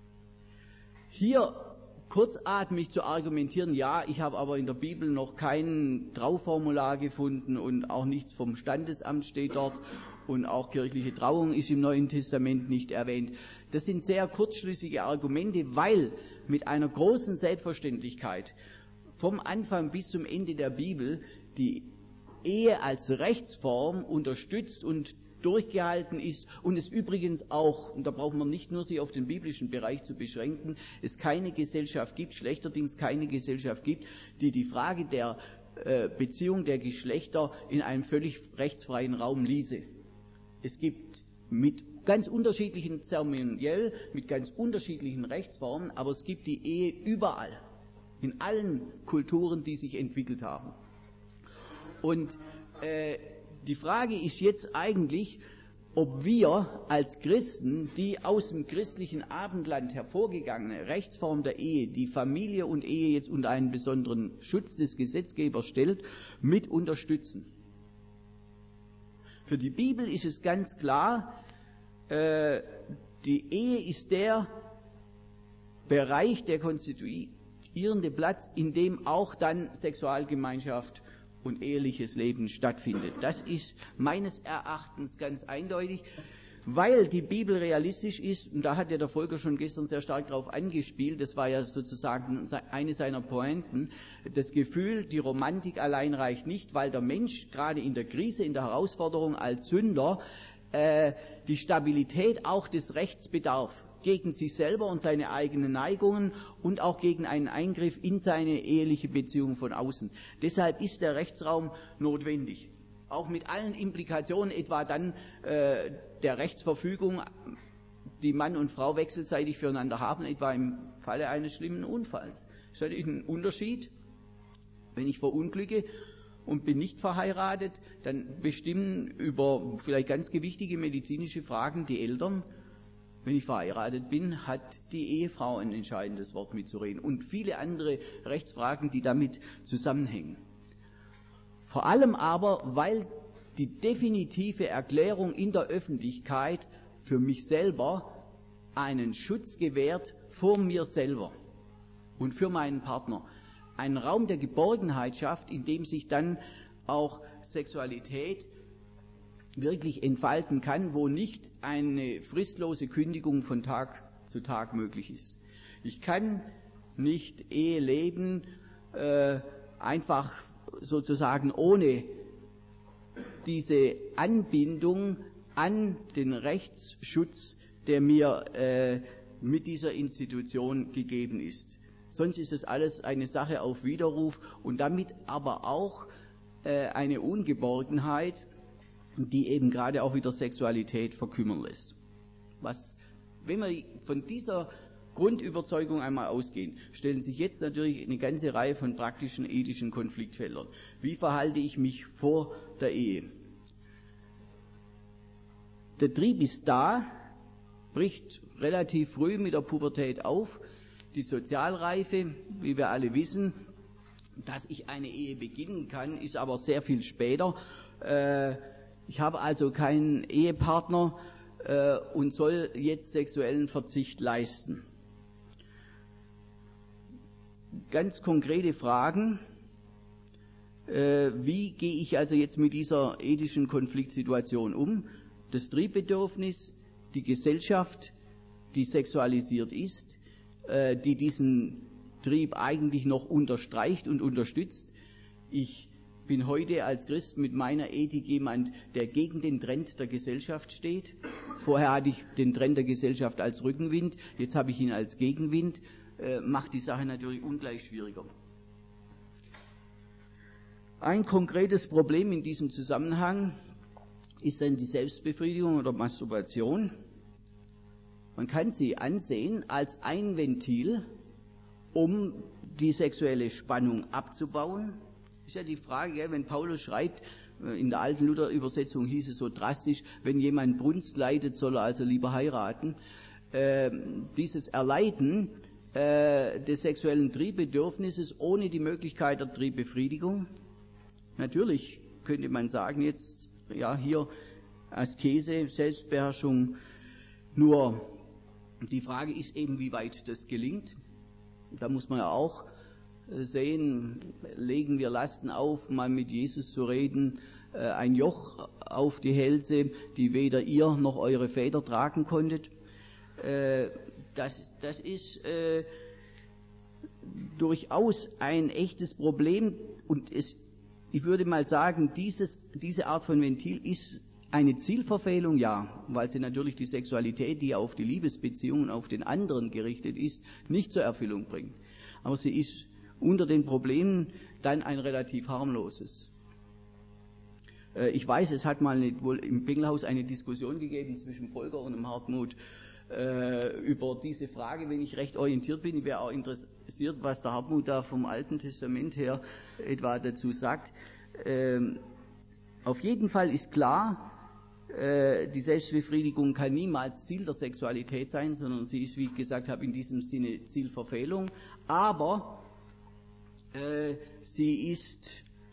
Hier kurzatmig zu argumentieren, ja, ich habe aber in der Bibel noch kein Trauformular gefunden und auch nichts vom Standesamt steht dort und auch kirchliche Trauung ist im Neuen Testament nicht erwähnt. Das sind sehr kurzschlüssige Argumente, weil mit einer großen Selbstverständlichkeit vom Anfang bis zum Ende der Bibel die Ehe als Rechtsform unterstützt und durchgehalten ist und es übrigens auch, und da braucht man nicht nur sich auf den biblischen Bereich zu beschränken, es keine Gesellschaft gibt, schlechterdings keine Gesellschaft gibt, die die Frage der äh, Beziehung der Geschlechter in einem völlig rechtsfreien Raum ließe. Es gibt mit ganz unterschiedlichen zeremoniell, mit ganz unterschiedlichen Rechtsformen, aber es gibt die Ehe überall, in allen Kulturen, die sich entwickelt haben. Und äh, die Frage ist jetzt eigentlich, ob wir als Christen die aus dem christlichen Abendland hervorgegangene Rechtsform der Ehe, die Familie und Ehe jetzt unter einen besonderen Schutz des Gesetzgebers stellt, mit unterstützen. Für die Bibel ist es ganz klar, äh, die Ehe ist der Bereich der Konstitui- konstituierende Platz, in dem auch dann Sexualgemeinschaft und eheliches Leben stattfindet. Das ist meines Erachtens ganz eindeutig, weil die Bibel realistisch ist, und da hat ja der Volker schon gestern sehr stark darauf angespielt, das war ja sozusagen eine seiner Pointen, das Gefühl, die Romantik allein reicht nicht, weil der Mensch gerade in der Krise, in der Herausforderung als Sünder äh, die Stabilität auch des Rechts bedarf, gegen sich selber und seine eigenen Neigungen und auch gegen einen Eingriff in seine eheliche Beziehung von außen. Deshalb ist der Rechtsraum notwendig. Auch mit allen Implikationen, etwa dann äh, der Rechtsverfügung, die Mann und Frau wechselseitig füreinander haben, etwa im Falle eines schlimmen Unfalls. Das ist natürlich ein Unterschied. Wenn ich verunglücke und bin nicht verheiratet, dann bestimmen über vielleicht ganz gewichtige medizinische Fragen die Eltern. Wenn ich verheiratet bin, hat die Ehefrau ein entscheidendes Wort mitzureden und viele andere Rechtsfragen, die damit zusammenhängen. Vor allem aber, weil die definitive Erklärung in der Öffentlichkeit für mich selber einen Schutz gewährt vor mir selber und für meinen Partner. Einen Raum der Geborgenheit schafft, in dem sich dann auch Sexualität wirklich entfalten kann, wo nicht eine fristlose Kündigung von Tag zu Tag möglich ist. Ich kann nicht Ehe leben, äh, einfach sozusagen ohne diese Anbindung an den Rechtsschutz, der mir äh, mit dieser Institution gegeben ist. Sonst ist es alles eine Sache auf Widerruf und damit aber auch äh, eine Ungeborgenheit, die eben gerade auch wieder Sexualität verkümmern lässt. Was, wenn wir von dieser Grundüberzeugung einmal ausgehen, stellen sich jetzt natürlich eine ganze Reihe von praktischen ethischen Konfliktfeldern. Wie verhalte ich mich vor der Ehe? Der Trieb ist da, bricht relativ früh mit der Pubertät auf. Die Sozialreife, wie wir alle wissen, dass ich eine Ehe beginnen kann, ist aber sehr viel später. Äh, ich habe also keinen Ehepartner äh, und soll jetzt sexuellen Verzicht leisten. Ganz konkrete Fragen. Äh, wie gehe ich also jetzt mit dieser ethischen Konfliktsituation um? Das Triebbedürfnis, die Gesellschaft, die sexualisiert ist, äh, die diesen Trieb eigentlich noch unterstreicht und unterstützt. Ich bin heute als Christ mit meiner Ethik jemand, der gegen den Trend der Gesellschaft steht. Vorher hatte ich den Trend der Gesellschaft als Rückenwind, jetzt habe ich ihn als Gegenwind. Äh, macht die Sache natürlich ungleich schwieriger. Ein konkretes Problem in diesem Zusammenhang ist dann die Selbstbefriedigung oder Masturbation. Man kann sie ansehen als ein Ventil, um die sexuelle Spannung abzubauen. Ist ja die Frage, gell, wenn Paulus schreibt, in der alten Luther-Übersetzung hieß es so drastisch, wenn jemand Brunst leidet, soll er also lieber heiraten. Äh, dieses Erleiden äh, des sexuellen Triebbedürfnisses ohne die Möglichkeit der Triebbefriedigung. Natürlich könnte man sagen, jetzt, ja, hier Askese, Selbstbeherrschung, nur die Frage ist eben, wie weit das gelingt. Da muss man ja auch sehen, legen wir Lasten auf, mal mit Jesus zu reden, ein Joch auf die Hälse, die weder ihr noch eure Väter tragen konntet. Das, das ist äh, durchaus ein echtes Problem und es, ich würde mal sagen, dieses, diese Art von Ventil ist eine Zielverfehlung, ja, weil sie natürlich die Sexualität, die auf die Liebesbeziehungen, auf den anderen gerichtet ist, nicht zur Erfüllung bringt. Aber sie ist unter den Problemen dann ein relativ harmloses. Äh, ich weiß, es hat mal nicht, wohl im Bengelhaus eine Diskussion gegeben zwischen Volker und dem Hartmut äh, über diese Frage, wenn ich recht orientiert bin. Ich wäre auch interessiert, was der Hartmut da vom Alten Testament her etwa dazu sagt. Ähm, auf jeden Fall ist klar, die Selbstbefriedigung kann niemals Ziel der Sexualität sein, sondern sie ist, wie ich gesagt habe, in diesem Sinne Zielverfehlung. Aber äh, sie ist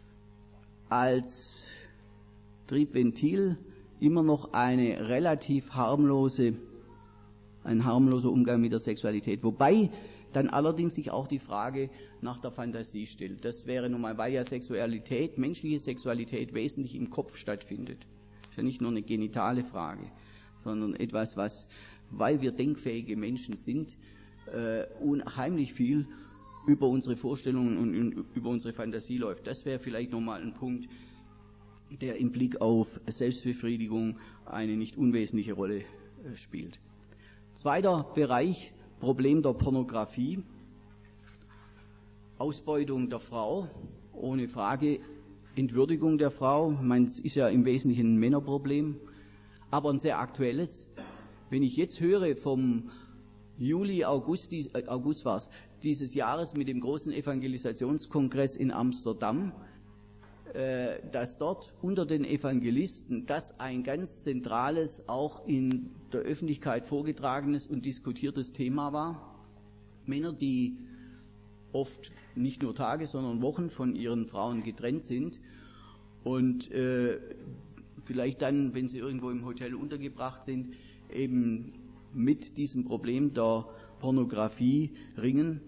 als Triebventil immer noch eine relativ harmlose ein harmloser Umgang mit der Sexualität. Wobei dann allerdings sich auch die Frage nach der Fantasie stellt. Das wäre nun mal, weil ja Sexualität, menschliche Sexualität wesentlich im Kopf stattfindet. Das ist ja nicht nur eine genitale Frage, sondern etwas, was, weil wir denkfähige Menschen sind, äh, unheimlich viel über unsere Vorstellungen und, und über unsere Fantasie läuft. Das wäre vielleicht nochmal ein Punkt, der im Blick auf Selbstbefriedigung eine nicht unwesentliche Rolle äh, spielt. Zweiter Bereich, Problem der Pornografie, Ausbeutung der Frau, ohne Frage, Entwürdigung der Frau. Ich meine, es ist ja im Wesentlichen ein Männerproblem, aber ein sehr aktuelles. Wenn ich jetzt höre vom Juli, August, äh, August war es, dieses Jahres mit dem großen Evangelisationskongress in Amsterdam, äh, dass dort unter den Evangelisten das ein ganz zentrales, auch in der Öffentlichkeit vorgetragenes und diskutiertes Thema war. Männer, die oft nicht nur Tage, sondern Wochen von ihren Frauen getrennt sind und äh, vielleicht dann, wenn sie irgendwo im Hotel untergebracht sind, eben mit diesem Problem der Pornografie ringen.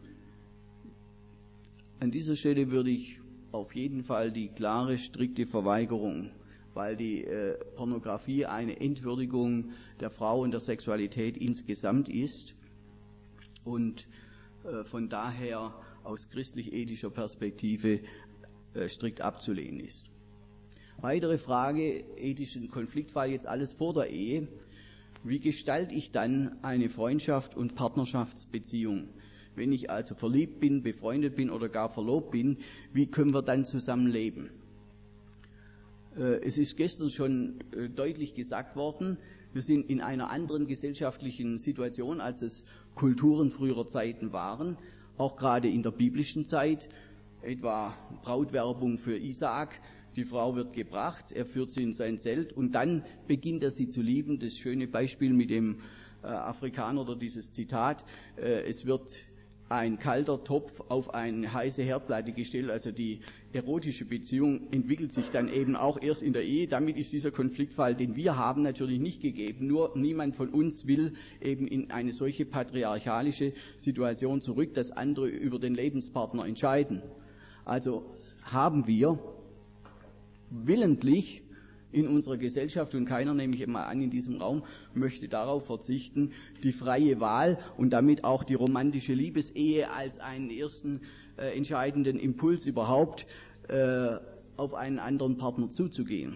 An dieser Stelle würde ich auf jeden Fall die klare, strikte Verweigerung, weil die äh, Pornografie eine Entwürdigung der Frau und der Sexualität insgesamt ist und äh, von daher aus christlich-ethischer Perspektive äh, strikt abzulehnen ist. Weitere Frage, ethischen Konfliktfall, jetzt alles vor der Ehe. Wie gestalte ich dann eine Freundschaft und Partnerschaftsbeziehung? Wenn ich also verliebt bin, befreundet bin oder gar verlobt bin, wie können wir dann zusammenleben? Äh, es ist gestern schon äh, deutlich gesagt worden, wir sind in einer anderen gesellschaftlichen Situation, als es Kulturen früherer Zeiten waren, auch gerade in der biblischen Zeit, etwa Brautwerbung für Isaak. Die Frau wird gebracht, er führt sie in sein Zelt und dann beginnt er sie zu lieben. Das schöne Beispiel mit dem äh, Afrikaner oder dieses Zitat, äh, es wird ein kalter Topf auf eine heiße Herdplatte gestellt, also die erotische Beziehung entwickelt sich dann eben auch erst in der Ehe. Damit ist dieser Konfliktfall, den wir haben, natürlich nicht gegeben. Nur niemand von uns will eben in eine solche patriarchalische Situation zurück, dass andere über den Lebenspartner entscheiden. Also haben wir willentlich in unserer Gesellschaft, und keiner, nehme ich mal an, in diesem Raum möchte darauf verzichten, die freie Wahl und damit auch die romantische Liebesehe als einen ersten äh, entscheidenden Impuls überhaupt äh, auf einen anderen Partner zuzugehen.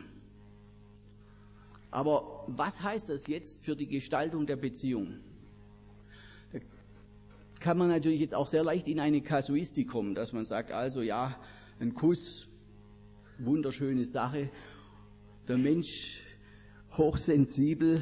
Aber was heißt das jetzt für die Gestaltung der Beziehung? Da kann man natürlich jetzt auch sehr leicht in eine Kasuistik kommen, dass man sagt, also ja, ein Kuss, wunderschöne Sache, der Mensch hochsensibel,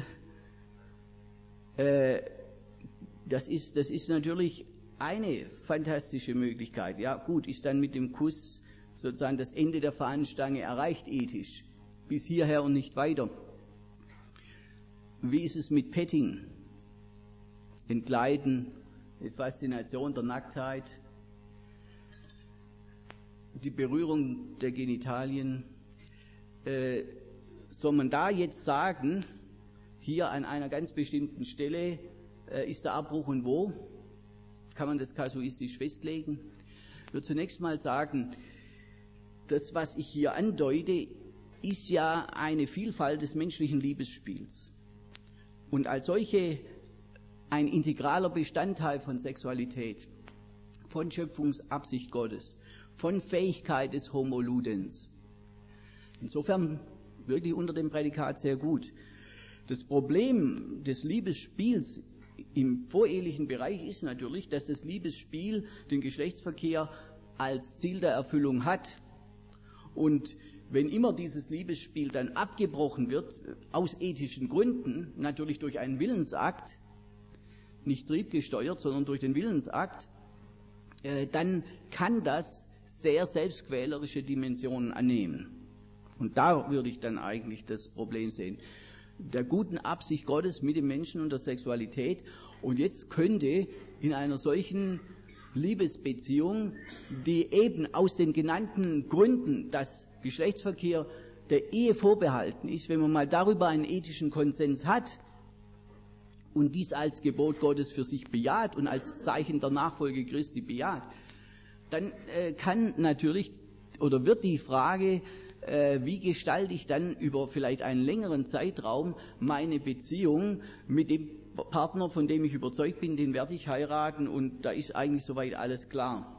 äh, das ist, das ist natürlich eine fantastische Möglichkeit. Ja gut, ist dann mit dem Kuss sozusagen das Ende der Fahnenstange erreicht ethisch, bis hierher und nicht weiter. Wie ist es mit Petting, Entkleiden, die Faszination der Nacktheit, die Berührung der Genitalien? Äh, soll man da jetzt sagen, hier an einer ganz bestimmten Stelle äh, ist der Abbruch und wo? Kann man das kasuistisch festlegen? Ich würde zunächst mal sagen, das, was ich hier andeute, ist ja eine Vielfalt des menschlichen Liebesspiels. Und als solche ein integraler Bestandteil von Sexualität, von Schöpfungsabsicht Gottes, von Fähigkeit des Homo Ludens. Insofern wirklich unter dem Prädikat sehr gut. Das Problem des Liebesspiels im vorehelichen Bereich ist natürlich, dass das Liebesspiel den Geschlechtsverkehr als Ziel der Erfüllung hat. Und wenn immer dieses Liebesspiel dann abgebrochen wird, aus ethischen Gründen, natürlich durch einen Willensakt, nicht triebgesteuert, sondern durch den Willensakt, äh, dann kann das sehr selbstquälerische Dimensionen annehmen. Und da würde ich dann eigentlich das Problem sehen. Der guten Absicht Gottes mit dem Menschen und der Sexualität. Und jetzt könnte in einer solchen Liebesbeziehung, die eben aus den genannten Gründen, dass Geschlechtsverkehr der Ehe vorbehalten ist, wenn man mal darüber einen ethischen Konsens hat und dies als Gebot Gottes für sich bejaht und als Zeichen der Nachfolge Christi bejaht, dann äh, kann natürlich oder wird die Frage, äh, wie gestalte ich dann über vielleicht einen längeren Zeitraum meine Beziehung mit dem Partner, von dem ich überzeugt bin, den werde ich heiraten und da ist eigentlich soweit alles klar.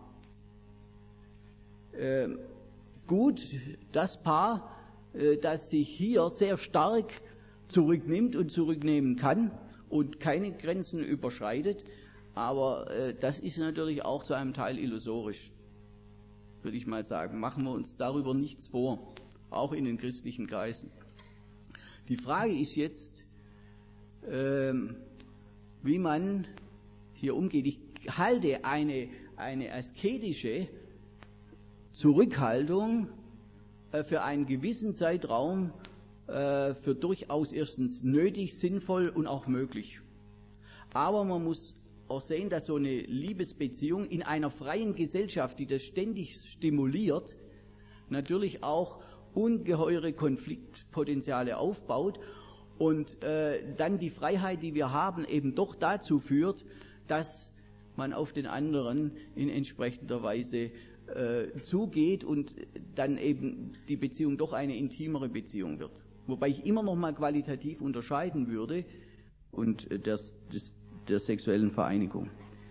Äh, gut, das Paar, äh, das sich hier sehr stark zurücknimmt und zurücknehmen kann und keine Grenzen überschreitet, aber äh, das ist natürlich auch zu einem Teil illusorisch, würde ich mal sagen. Machen wir uns darüber nichts vor, auch in den christlichen Kreisen. Die Frage ist jetzt, äh, wie man hier umgeht. Ich halte eine, eine asketische Zurückhaltung äh, für einen gewissen Zeitraum äh, für durchaus erstens nötig, sinnvoll und auch möglich. Aber man muss auch sehen, dass so eine Liebesbeziehung in einer freien Gesellschaft, die das ständig stimuliert, natürlich auch ungeheure Konfliktpotenziale aufbaut und äh, dann die Freiheit, die wir haben, eben doch dazu führt, dass man auf den anderen in entsprechender Weise äh, zugeht und dann eben die Beziehung doch eine intimere Beziehung wird. Wobei ich immer noch mal qualitativ unterscheiden würde und äh, das, das der sexuellen Vereinigung.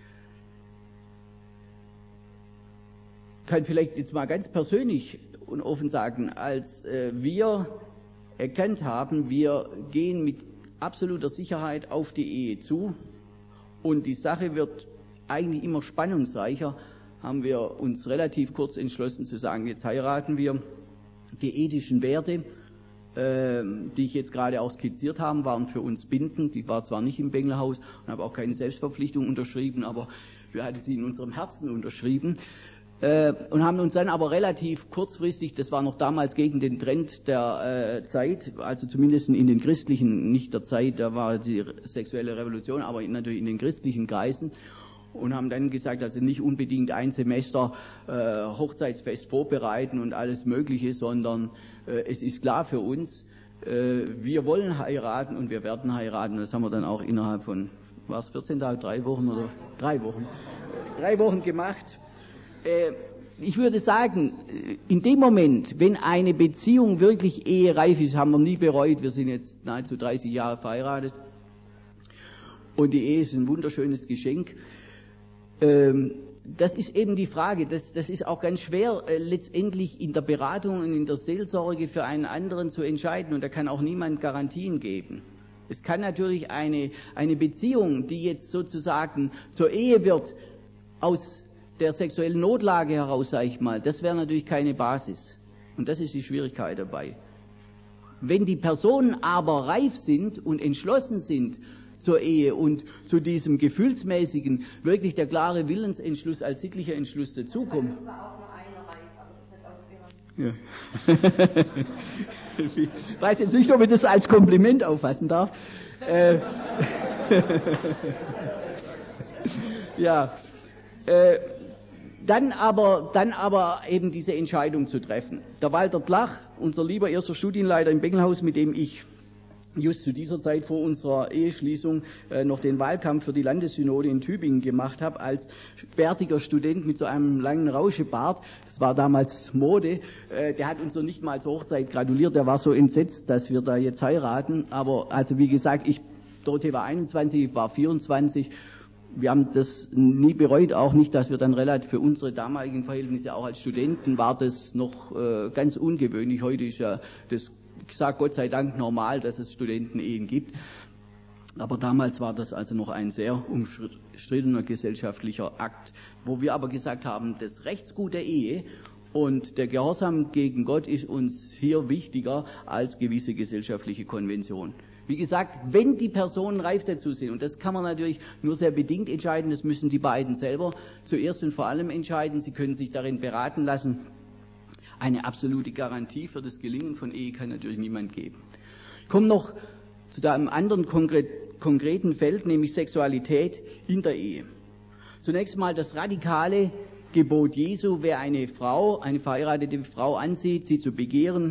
Ich kann vielleicht jetzt mal ganz persönlich und offen sagen, als äh, wir erkannt haben, wir gehen mit absoluter Sicherheit auf die Ehe zu und die Sache wird eigentlich immer spannungsreicher, haben wir uns relativ kurz entschlossen zu sagen, jetzt heiraten wir. Die ethischen Werte, die ich jetzt gerade auch skizziert habe, waren für uns bindend. Die war zwar nicht im Benglerhaus und habe auch keine Selbstverpflichtung unterschrieben, aber wir hatten sie in unserem Herzen unterschrieben äh, und haben uns dann aber relativ kurzfristig, das war noch damals gegen den Trend der äh, Zeit, also zumindest in den christlichen, nicht der Zeit, da war die sexuelle Revolution, aber natürlich in den christlichen Kreisen, und haben dann gesagt, also nicht unbedingt ein Semester äh, Hochzeitsfest vorbereiten und alles Mögliche, sondern äh, es ist klar für uns, äh, wir wollen heiraten und wir werden heiraten. Das haben wir dann auch innerhalb von, war es vierzehn Tage, drei Wochen oder drei Wochen, äh, drei Wochen gemacht. Äh, ich würde sagen, in dem Moment, wenn eine Beziehung wirklich ehereif ist, haben wir nie bereut, wir sind jetzt nahezu dreißig Jahre verheiratet und die Ehe ist ein wunderschönes Geschenk. Das ist eben die Frage, das, das ist auch ganz schwer äh, letztendlich in der Beratung und in der Seelsorge für einen anderen zu entscheiden und da kann auch niemand Garantien geben. Es kann natürlich eine, eine Beziehung, die jetzt sozusagen zur Ehe wird, aus der sexuellen Notlage heraus, sage ich mal, das wäre natürlich keine Basis und das ist die Schwierigkeit dabei. Wenn die Personen aber reif sind und entschlossen sind, zur Ehe und zu diesem gefühlsmäßigen, wirklich der klare Willensentschluss als sittlicher Entschluss dazukommt. Ja. Ich weiß jetzt nicht, ob ich das als Kompliment auffassen darf. Äh, ja, äh, dann aber, dann aber eben diese Entscheidung zu treffen. Der Walter Dlach, unser lieber erster Studienleiter im Benglerhaus, mit dem ich just zu dieser Zeit vor unserer Eheschließung äh, noch den Wahlkampf für die Landessynode in Tübingen gemacht habe, als bärtiger Student mit so einem langen Rauschebart. Das war damals Mode. Äh, der hat uns noch nicht mal zur Hochzeit gratuliert. Der war so entsetzt, dass wir da jetzt heiraten. Aber also wie gesagt, ich, Dorothee war einundzwanzig, ich war vierundzwanzig. Wir haben das nie bereut, auch nicht, dass wir dann relativ für unsere damaligen Verhältnisse, auch als Studenten, war das noch äh, ganz ungewöhnlich. Heute ist ja das, ich sage Gott sei Dank, normal, dass es Studentenehen gibt. Aber damals war das also noch ein sehr umstrittener gesellschaftlicher Akt, wo wir aber gesagt haben, das Rechtsgut der Ehe und der Gehorsam gegen Gott ist uns hier wichtiger als gewisse gesellschaftliche Konventionen. Wie gesagt, wenn die Personen reif dazu sind, und das kann man natürlich nur sehr bedingt entscheiden, das müssen die beiden selber zuerst und vor allem entscheiden, sie können sich darin beraten lassen. Eine absolute Garantie für das Gelingen von Ehe kann natürlich niemand geben. Ich komme noch zu einem anderen konkret, konkreten Feld, nämlich Sexualität in der Ehe. Zunächst mal das radikale Gebot Jesu, wer eine Frau, eine verheiratete Frau ansieht, sie zu begehren,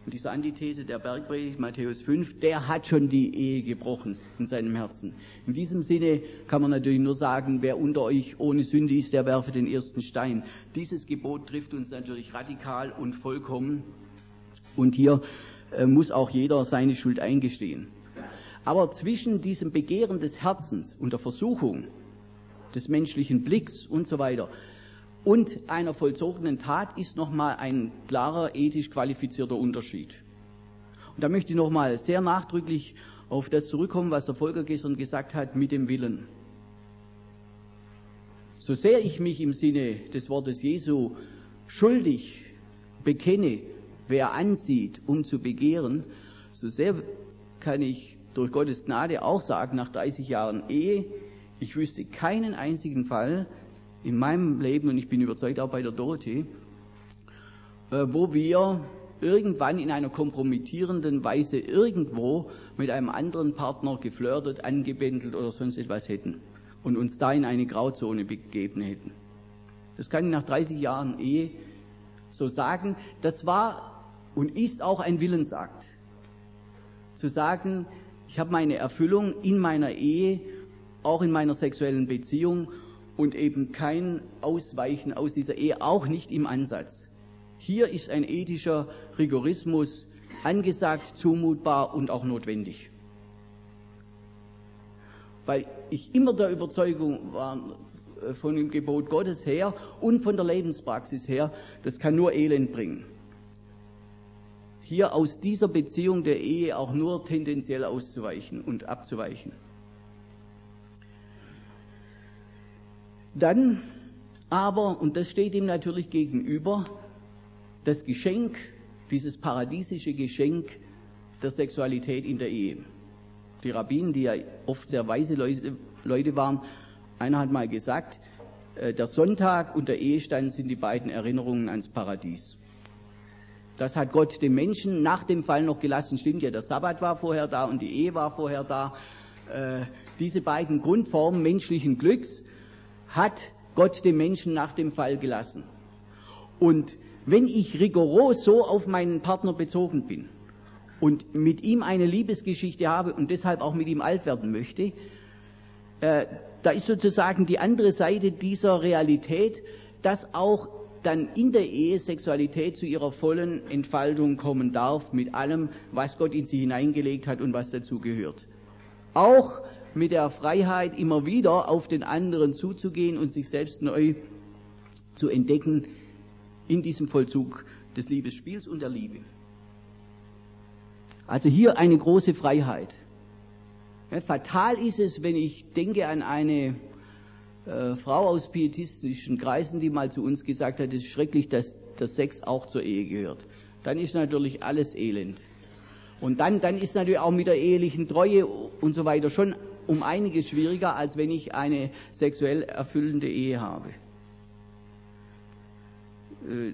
Und diese Antithese der Bergpredigt, Matthäus fünf, der hat schon die Ehe gebrochen in seinem Herzen. In diesem Sinne kann man natürlich nur sagen, wer unter euch ohne Sünde ist, der werfe den ersten Stein. Dieses Gebot trifft uns natürlich radikal und vollkommen. Und hier äh, muss auch jeder seine Schuld eingestehen. Aber zwischen diesem Begehren des Herzens und der Versuchung des menschlichen Blicks und so weiter und einer vollzogenen Tat ist nochmal ein klarer, ethisch qualifizierter Unterschied. Und da möchte ich nochmal sehr nachdrücklich auf das zurückkommen, was der Volker gestern gesagt hat, mit dem Willen. So sehr ich mich im Sinne des Wortes Jesu schuldig bekenne, wer ansieht, um zu begehren, so sehr kann ich durch Gottes Gnade auch sagen, nach dreißig Jahren Ehe, ich wüsste keinen einzigen Fall in meinem Leben, und ich bin überzeugt auch bei der Dorothee, wo wir irgendwann in einer kompromittierenden Weise irgendwo mit einem anderen Partner geflirtet, angebändelt oder sonst etwas hätten und uns da in eine Grauzone begeben hätten. Das kann ich nach dreißig Jahren Ehe so sagen. Das war und ist auch ein Willensakt. Zu sagen, ich habe meine Erfüllung in meiner Ehe, auch in meiner sexuellen Beziehung und eben kein Ausweichen aus dieser Ehe, auch nicht im Ansatz. Hier ist ein ethischer Rigorismus angesagt, zumutbar und auch notwendig. Weil ich immer der Überzeugung war, von dem Gebot Gottes her und von der Lebenspraxis her, das kann nur Elend bringen. Hier aus dieser Beziehung der Ehe auch nur tendenziell auszuweichen und abzuweichen. Dann aber, und das steht ihm natürlich gegenüber, das Geschenk, dieses paradiesische Geschenk der Sexualität in der Ehe. Die Rabbinen, die ja oft sehr weise Leute waren, einer hat mal gesagt, der Sonntag und der Ehestand sind die beiden Erinnerungen ans Paradies. Das hat Gott dem Menschen nach dem Fall noch gelassen. Stimmt ja, der Sabbat war vorher da und die Ehe war vorher da. Äh, diese beiden Grundformen menschlichen Glücks hat Gott dem Menschen nach dem Fall gelassen. Und wenn ich rigoros so auf meinen Partner bezogen bin und mit ihm eine Liebesgeschichte habe und deshalb auch mit ihm alt werden möchte, äh, da ist sozusagen die andere Seite dieser Realität, dass auch dann in der Ehe Sexualität zu ihrer vollen Entfaltung kommen darf, mit allem, was Gott in sie hineingelegt hat und was dazu gehört. Auch mit der Freiheit, immer wieder auf den anderen zuzugehen und sich selbst neu zu entdecken in diesem Vollzug des Liebesspiels und der Liebe. Also hier eine große Freiheit. Ja, fatal ist es, wenn ich denke an eine äh, Frau aus pietistischen Kreisen, die mal zu uns gesagt hat, es ist schrecklich, dass der Sex auch zur Ehe gehört. Dann ist natürlich alles elend. Und dann, dann ist natürlich auch mit der ehelichen Treue und so weiter schon um einiges schwieriger, als wenn ich eine sexuell erfüllende Ehe habe. Äh,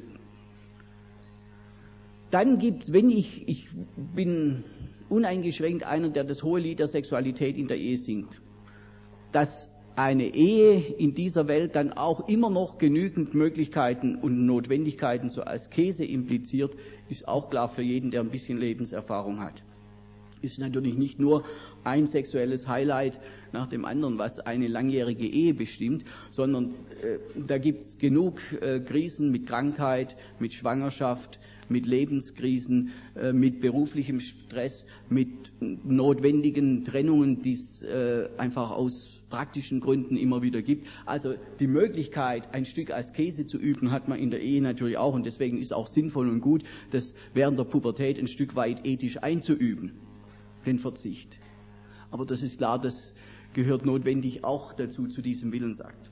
dann gibt's, wenn ich, ich bin uneingeschränkt einer, der das hohe Lied der Sexualität in der Ehe singt, dass eine Ehe in dieser Welt dann auch immer noch genügend Möglichkeiten und Notwendigkeiten zur Askese impliziert, ist auch klar für jeden, der ein bisschen Lebenserfahrung hat. Ist natürlich nicht nur ein sexuelles Highlight nach dem anderen, was eine langjährige Ehe bestimmt, sondern äh, da gibt es genug äh, Krisen mit Krankheit, mit Schwangerschaft, mit Lebenskrisen, äh, mit beruflichem Stress, mit notwendigen Trennungen, die es äh, einfach aus praktischen Gründen immer wieder gibt. Also die Möglichkeit, ein Stück Askese zu üben, hat man in der Ehe natürlich auch, und deswegen ist auch sinnvoll und gut, das während der Pubertät ein Stück weit ethisch einzuüben, den Verzicht. Aber das ist klar, das gehört notwendig auch dazu, zu diesem Willensakt.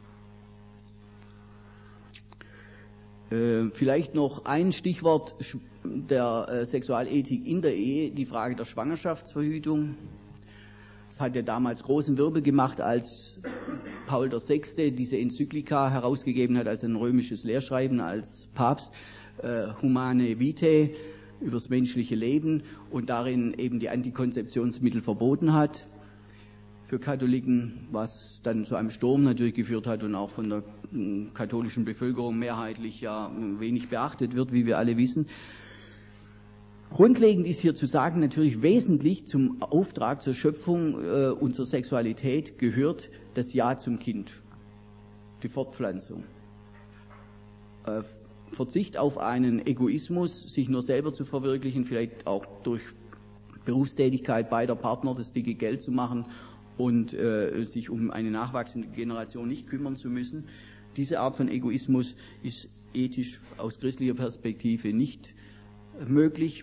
Äh, vielleicht noch ein Stichwort der äh, Sexualethik in der Ehe, die Frage der Schwangerschaftsverhütung. Das hat ja damals großen Wirbel gemacht, als Paul der Sechste diese Enzyklika herausgegeben hat, als ein römisches Lehrschreiben als Papst, äh, Humane Vitae, übers menschliche Leben, und darin eben die Antikonzeptionsmittel verboten hat für Katholiken, was dann zu einem Sturm natürlich geführt hat und auch von der äh, katholischen Bevölkerung mehrheitlich ja wenig beachtet wird, wie wir alle wissen. Grundlegend ist hier zu sagen, natürlich wesentlich zum Auftrag, zur Schöpfung äh, und zur Sexualität gehört das Ja zum Kind, die Fortpflanzung. Äh, Verzicht auf einen Egoismus, sich nur selber zu verwirklichen, vielleicht auch durch Berufstätigkeit beider Partner das dicke Geld zu machen und äh, sich um eine nachwachsende Generation nicht kümmern zu müssen. Diese Art von Egoismus ist ethisch aus christlicher Perspektive nicht möglich.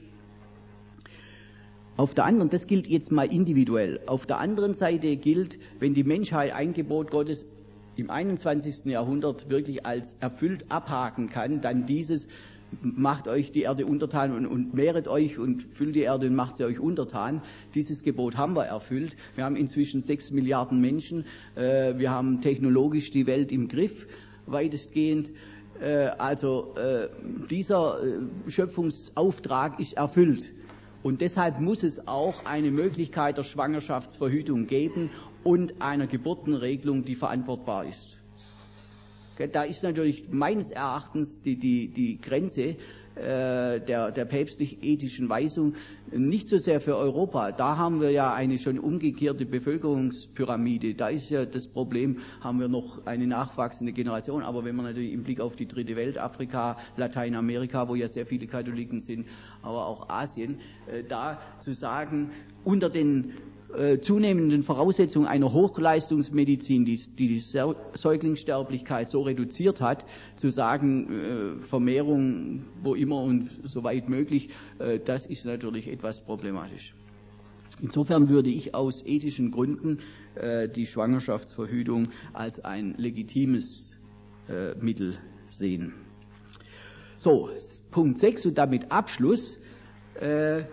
Auf der anderen, das gilt jetzt mal individuell, auf der anderen Seite gilt, wenn die Menschheit ein Gebot Gottes im einundzwanzigsten Jahrhundert wirklich als erfüllt abhaken kann, dann dieses: macht euch die Erde untertan und, und mehret euch und füllt die Erde und macht sie euch untertan. Dieses Gebot haben wir erfüllt. Wir haben inzwischen sechs Milliarden Menschen. Äh, wir haben technologisch die Welt im Griff, weitestgehend. Äh, also äh, dieser äh, Schöpfungsauftrag ist erfüllt. Und deshalb muss es auch eine Möglichkeit der Schwangerschaftsverhütung geben und einer Geburtenregelung, die verantwortbar ist. Da ist natürlich meines Erachtens die, die, die Grenze äh, der, der päpstlich-ethischen Weisung nicht so sehr für Europa. Da haben wir ja eine schon umgekehrte Bevölkerungspyramide. Da ist ja das Problem, haben wir noch eine nachwachsende Generation. Aber wenn man natürlich im Blick auf die dritte Welt, Afrika, Lateinamerika, wo ja sehr viele Katholiken sind, aber auch Asien, äh, da zu sagen, unter den Äh, zunehmenden Voraussetzungen einer Hochleistungsmedizin, die die, die Säuglingssterblichkeit so reduziert hat, zu sagen, äh, Vermehrung wo immer und so weit möglich, äh, das ist natürlich etwas problematisch. Insofern würde ich aus ethischen Gründen äh, die Schwangerschaftsverhütung als ein legitimes äh, Mittel sehen. So, Punkt sechs und damit Abschluss. Äh,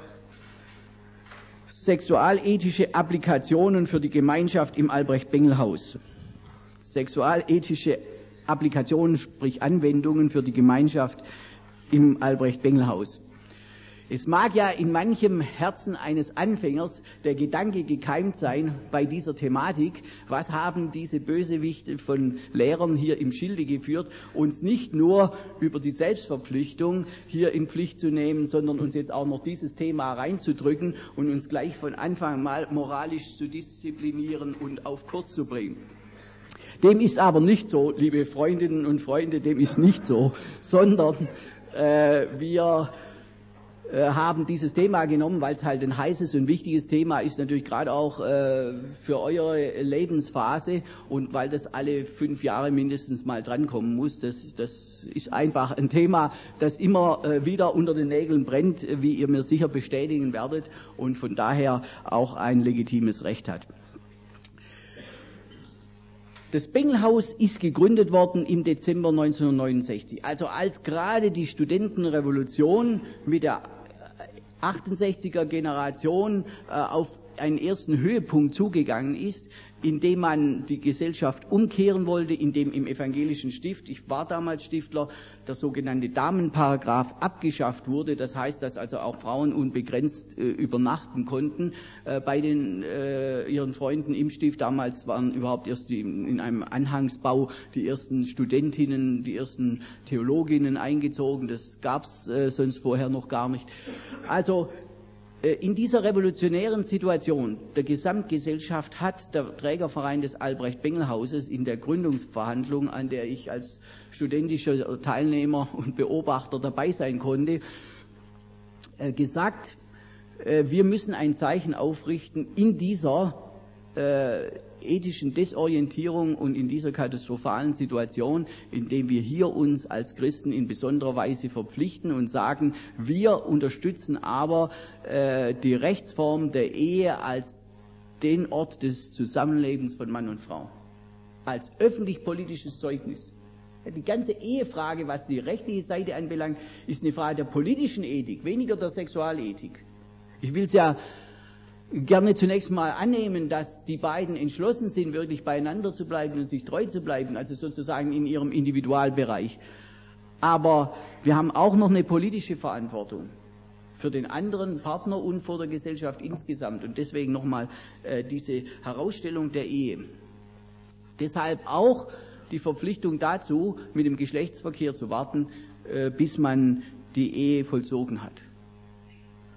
Sexualethische Applikationen für die Gemeinschaft im Albrecht-Bengel-Haus. Sexualethische Applikationen, sprich Anwendungen für die Gemeinschaft im Albrecht-Bengel-Haus. Es mag ja in manchem Herzen eines Anfängers der Gedanke gekeimt sein bei dieser Thematik: Was haben diese Bösewichte von Lehrern hier im Schilde geführt, uns nicht nur über die Selbstverpflichtung hier in Pflicht zu nehmen, sondern uns jetzt auch noch dieses Thema reinzudrücken und uns gleich von Anfang mal moralisch zu disziplinieren und auf Kurs zu bringen. Dem ist aber nicht so, liebe Freundinnen und Freunde, dem ist nicht so, sondern äh, wir haben dieses Thema genommen, weil es halt ein heißes und wichtiges Thema ist, natürlich gerade auch äh, für eure Lebensphase, und weil das alle fünf Jahre mindestens mal drankommen muss. Das, das ist einfach ein Thema, das immer äh, wieder unter den Nägeln brennt, wie ihr mir sicher bestätigen werdet, und von daher auch ein legitimes Recht hat. Das Bengelhaus ist gegründet worden im Dezember neunzehnhundertneunundsechzig, also als gerade die Studentenrevolution mit der achtundsechziger Generation äh, auf einen ersten Höhepunkt zugegangen ist, indem man die Gesellschaft umkehren wollte, indem im evangelischen Stift, ich war damals Stiftler, der sogenannte Damenparagraph abgeschafft wurde. Das heißt, dass also auch Frauen unbegrenzt äh, übernachten konnten äh, bei den äh, ihren Freunden im Stift. Damals waren überhaupt erst die, in einem Anhangsbau die ersten Studentinnen, die ersten Theologinnen eingezogen. Das gab es äh, sonst vorher noch gar nicht. Also in dieser revolutionären Situation der Gesamtgesellschaft hat der Trägerverein des Albrecht-Bengel-Hauses in der Gründungsverhandlung, an der ich als studentischer Teilnehmer und Beobachter dabei sein konnte, gesagt, wir müssen ein Zeichen aufrichten in dieser äh, ethischen Desorientierung und in dieser katastrophalen Situation, indem wir hier uns als Christen in besonderer Weise verpflichten und sagen, wir unterstützen aber äh, die Rechtsform der Ehe als den Ort des Zusammenlebens von Mann und Frau, als öffentlich-politisches Zeugnis. Die ganze Ehefrage, was die rechtliche Seite anbelangt, ist eine Frage der politischen Ethik, weniger der Sexualethik. Ich will es ja gerne zunächst mal annehmen, dass die beiden entschlossen sind, wirklich beieinander zu bleiben und sich treu zu bleiben, also sozusagen in ihrem Individualbereich. Aber wir haben auch noch eine politische Verantwortung für den anderen Partner und vor der Gesellschaft insgesamt. Und deswegen nochmal äh, diese Herausstellung der Ehe. Deshalb auch die Verpflichtung dazu, mit dem Geschlechtsverkehr zu warten, äh, bis man die Ehe vollzogen hat.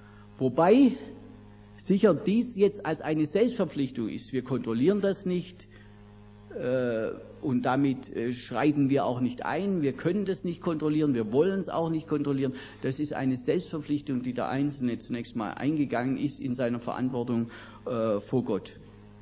Wobei sicher dies jetzt als eine Selbstverpflichtung ist. Wir kontrollieren das nicht äh, und damit äh, schreiten wir auch nicht ein. Wir können das nicht kontrollieren, wir wollen es auch nicht kontrollieren. Das ist eine Selbstverpflichtung, die der Einzelne zunächst mal eingegangen ist in seiner Verantwortung äh, vor Gott.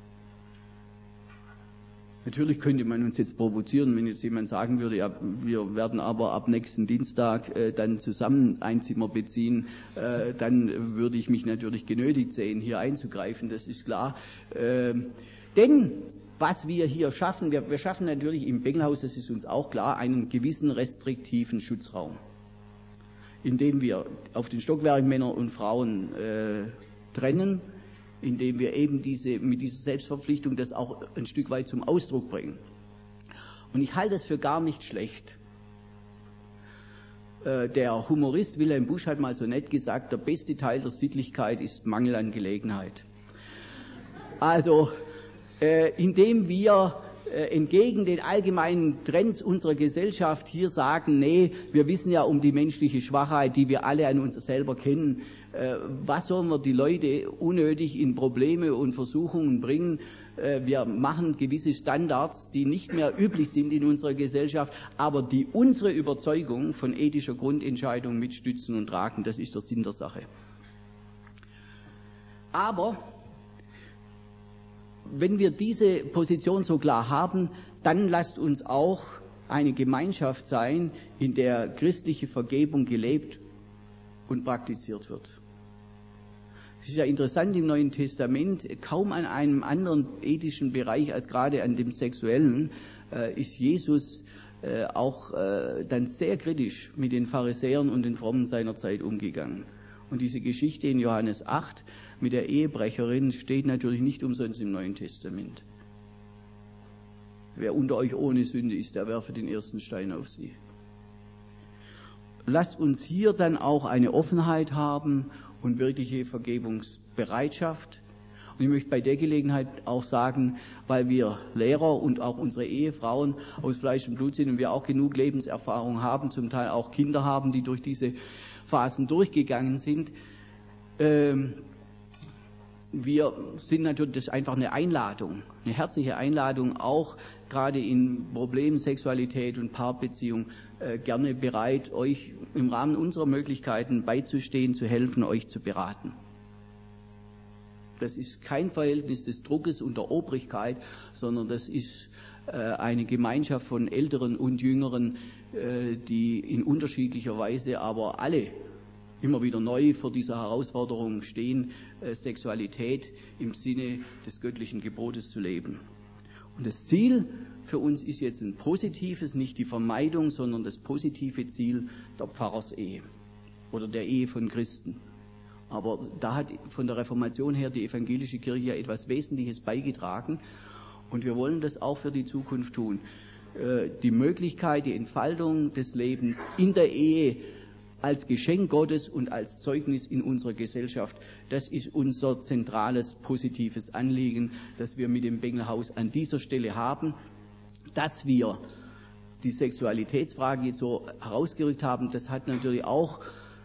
Natürlich könnte man uns jetzt provozieren, wenn jetzt jemand sagen würde, ja, wir werden aber ab nächsten Dienstag äh, dann zusammen ein Zimmer beziehen, äh, dann würde ich mich natürlich genötigt sehen, hier einzugreifen, das ist klar. Äh, denn was wir hier schaffen, wir, wir schaffen natürlich im Bengelhaus, das ist uns auch klar, einen gewissen restriktiven Schutzraum, indem wir auf den Stockwerken Männer und Frauen äh, trennen, indem wir eben diese, mit dieser Selbstverpflichtung das auch ein Stück weit zum Ausdruck bringen. Und ich halte es für gar nicht schlecht. Äh, der Humorist Wilhelm Busch hat mal so nett gesagt, der beste Teil der Sittlichkeit ist Mangel an Gelegenheit. Also, äh, indem wir äh, entgegen den allgemeinen Trends unserer Gesellschaft hier sagen, nee, wir wissen ja um die menschliche Schwachheit, die wir alle an uns selber kennen, was sollen wir die Leute unnötig in Probleme und Versuchungen bringen? Wir machen gewisse Standards, die nicht mehr üblich sind in unserer Gesellschaft, aber die unsere Überzeugung von ethischer Grundentscheidung mitstützen und tragen. Das ist der Sinn der Sache. Aber wenn wir diese Position so klar haben, dann lasst uns auch eine Gemeinschaft sein, in der christliche Vergebung gelebt und praktiziert wird. Es ist ja interessant, im Neuen Testament, kaum an einem anderen ethischen Bereich als gerade an dem sexuellen, äh, ist Jesus äh, auch äh, dann sehr kritisch mit den Pharisäern und den Frommen seiner Zeit umgegangen. Und diese Geschichte in Johannes acht mit der Ehebrecherin steht natürlich nicht umsonst im Neuen Testament. Wer unter euch ohne Sünde ist, der werfe den ersten Stein auf sie. Lasst uns hier dann auch eine Offenheit haben und wirkliche Vergebungsbereitschaft. Und ich möchte bei der Gelegenheit auch sagen, weil wir Lehrer und auch unsere Ehefrauen aus Fleisch und Blut sind und wir auch genug Lebenserfahrung haben, zum Teil auch Kinder haben, die durch diese Phasen durchgegangen sind. Ähm, wir sind natürlich, das ist einfach eine Einladung, eine herzliche Einladung, auch gerade in Problemen Sexualität und Paarbeziehung äh, gerne bereit, euch im Rahmen unserer Möglichkeiten beizustehen, zu helfen, euch zu beraten. Das ist kein Verhältnis des Druckes und der Obrigkeit, sondern das ist äh, eine Gemeinschaft von Älteren und Jüngeren, äh, die in unterschiedlicher Weise aber alle immer wieder neu vor dieser Herausforderung stehen, äh, Sexualität im Sinne des göttlichen Gebotes zu leben. Und das Ziel für uns ist jetzt ein positives, nicht die Vermeidung, sondern das positive Ziel der Pfarrersehe oder der Ehe von Christen. Aber da hat von der Reformation her die evangelische Kirche ja etwas Wesentliches beigetragen und wir wollen das auch für die Zukunft tun. Äh, die Möglichkeit, die Entfaltung des Lebens in der Ehe als Geschenk Gottes und als Zeugnis in unserer Gesellschaft, das ist unser zentrales, positives Anliegen, das wir mit dem Bengelhaus an dieser Stelle haben. Dass wir die Sexualitätsfrage jetzt so herausgerückt haben, das hat natürlich auch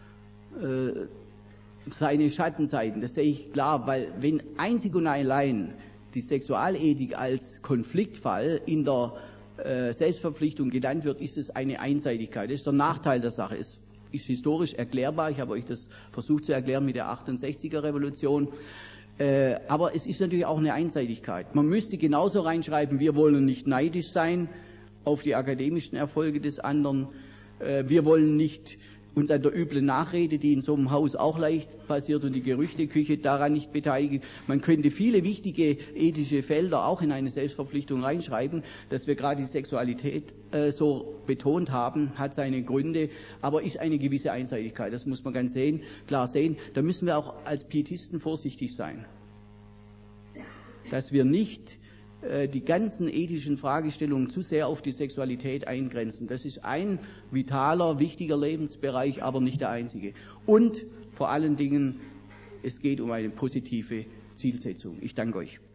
äh, seine Schattenseiten, das sehe ich klar, weil wenn einzig und allein die Sexualethik als Konfliktfall in der äh, Selbstverpflichtung genannt wird, ist es eine Einseitigkeit. Das ist der Nachteil der Sache. Es ist historisch erklärbar, ich habe euch das versucht zu erklären mit der achtundsechziger Revolution, äh, aber es ist natürlich auch eine Einseitigkeit. Man müsste genauso reinschreiben, wir wollen nicht neidisch sein auf die akademischen Erfolge des anderen, äh, wir wollen nicht uns an der üblen Nachrede, die in so einem Haus auch leicht passiert und die Gerüchteküche daran nicht beteiligen. Man könnte viele wichtige ethische Felder auch in eine Selbstverpflichtung reinschreiben. Dass wir gerade die Sexualität äh, so betont haben, hat seine Gründe, aber ist eine gewisse Einseitigkeit. Das muss man ganz sehen, klar sehen. Da müssen wir auch als Pietisten vorsichtig sein, dass wir nicht die ganzen ethischen Fragestellungen zu sehr auf die Sexualität eingrenzen. Das ist ein vitaler, wichtiger Lebensbereich, aber nicht der einzige. Und vor allen Dingen, es geht um eine positive Zielsetzung. Ich danke euch.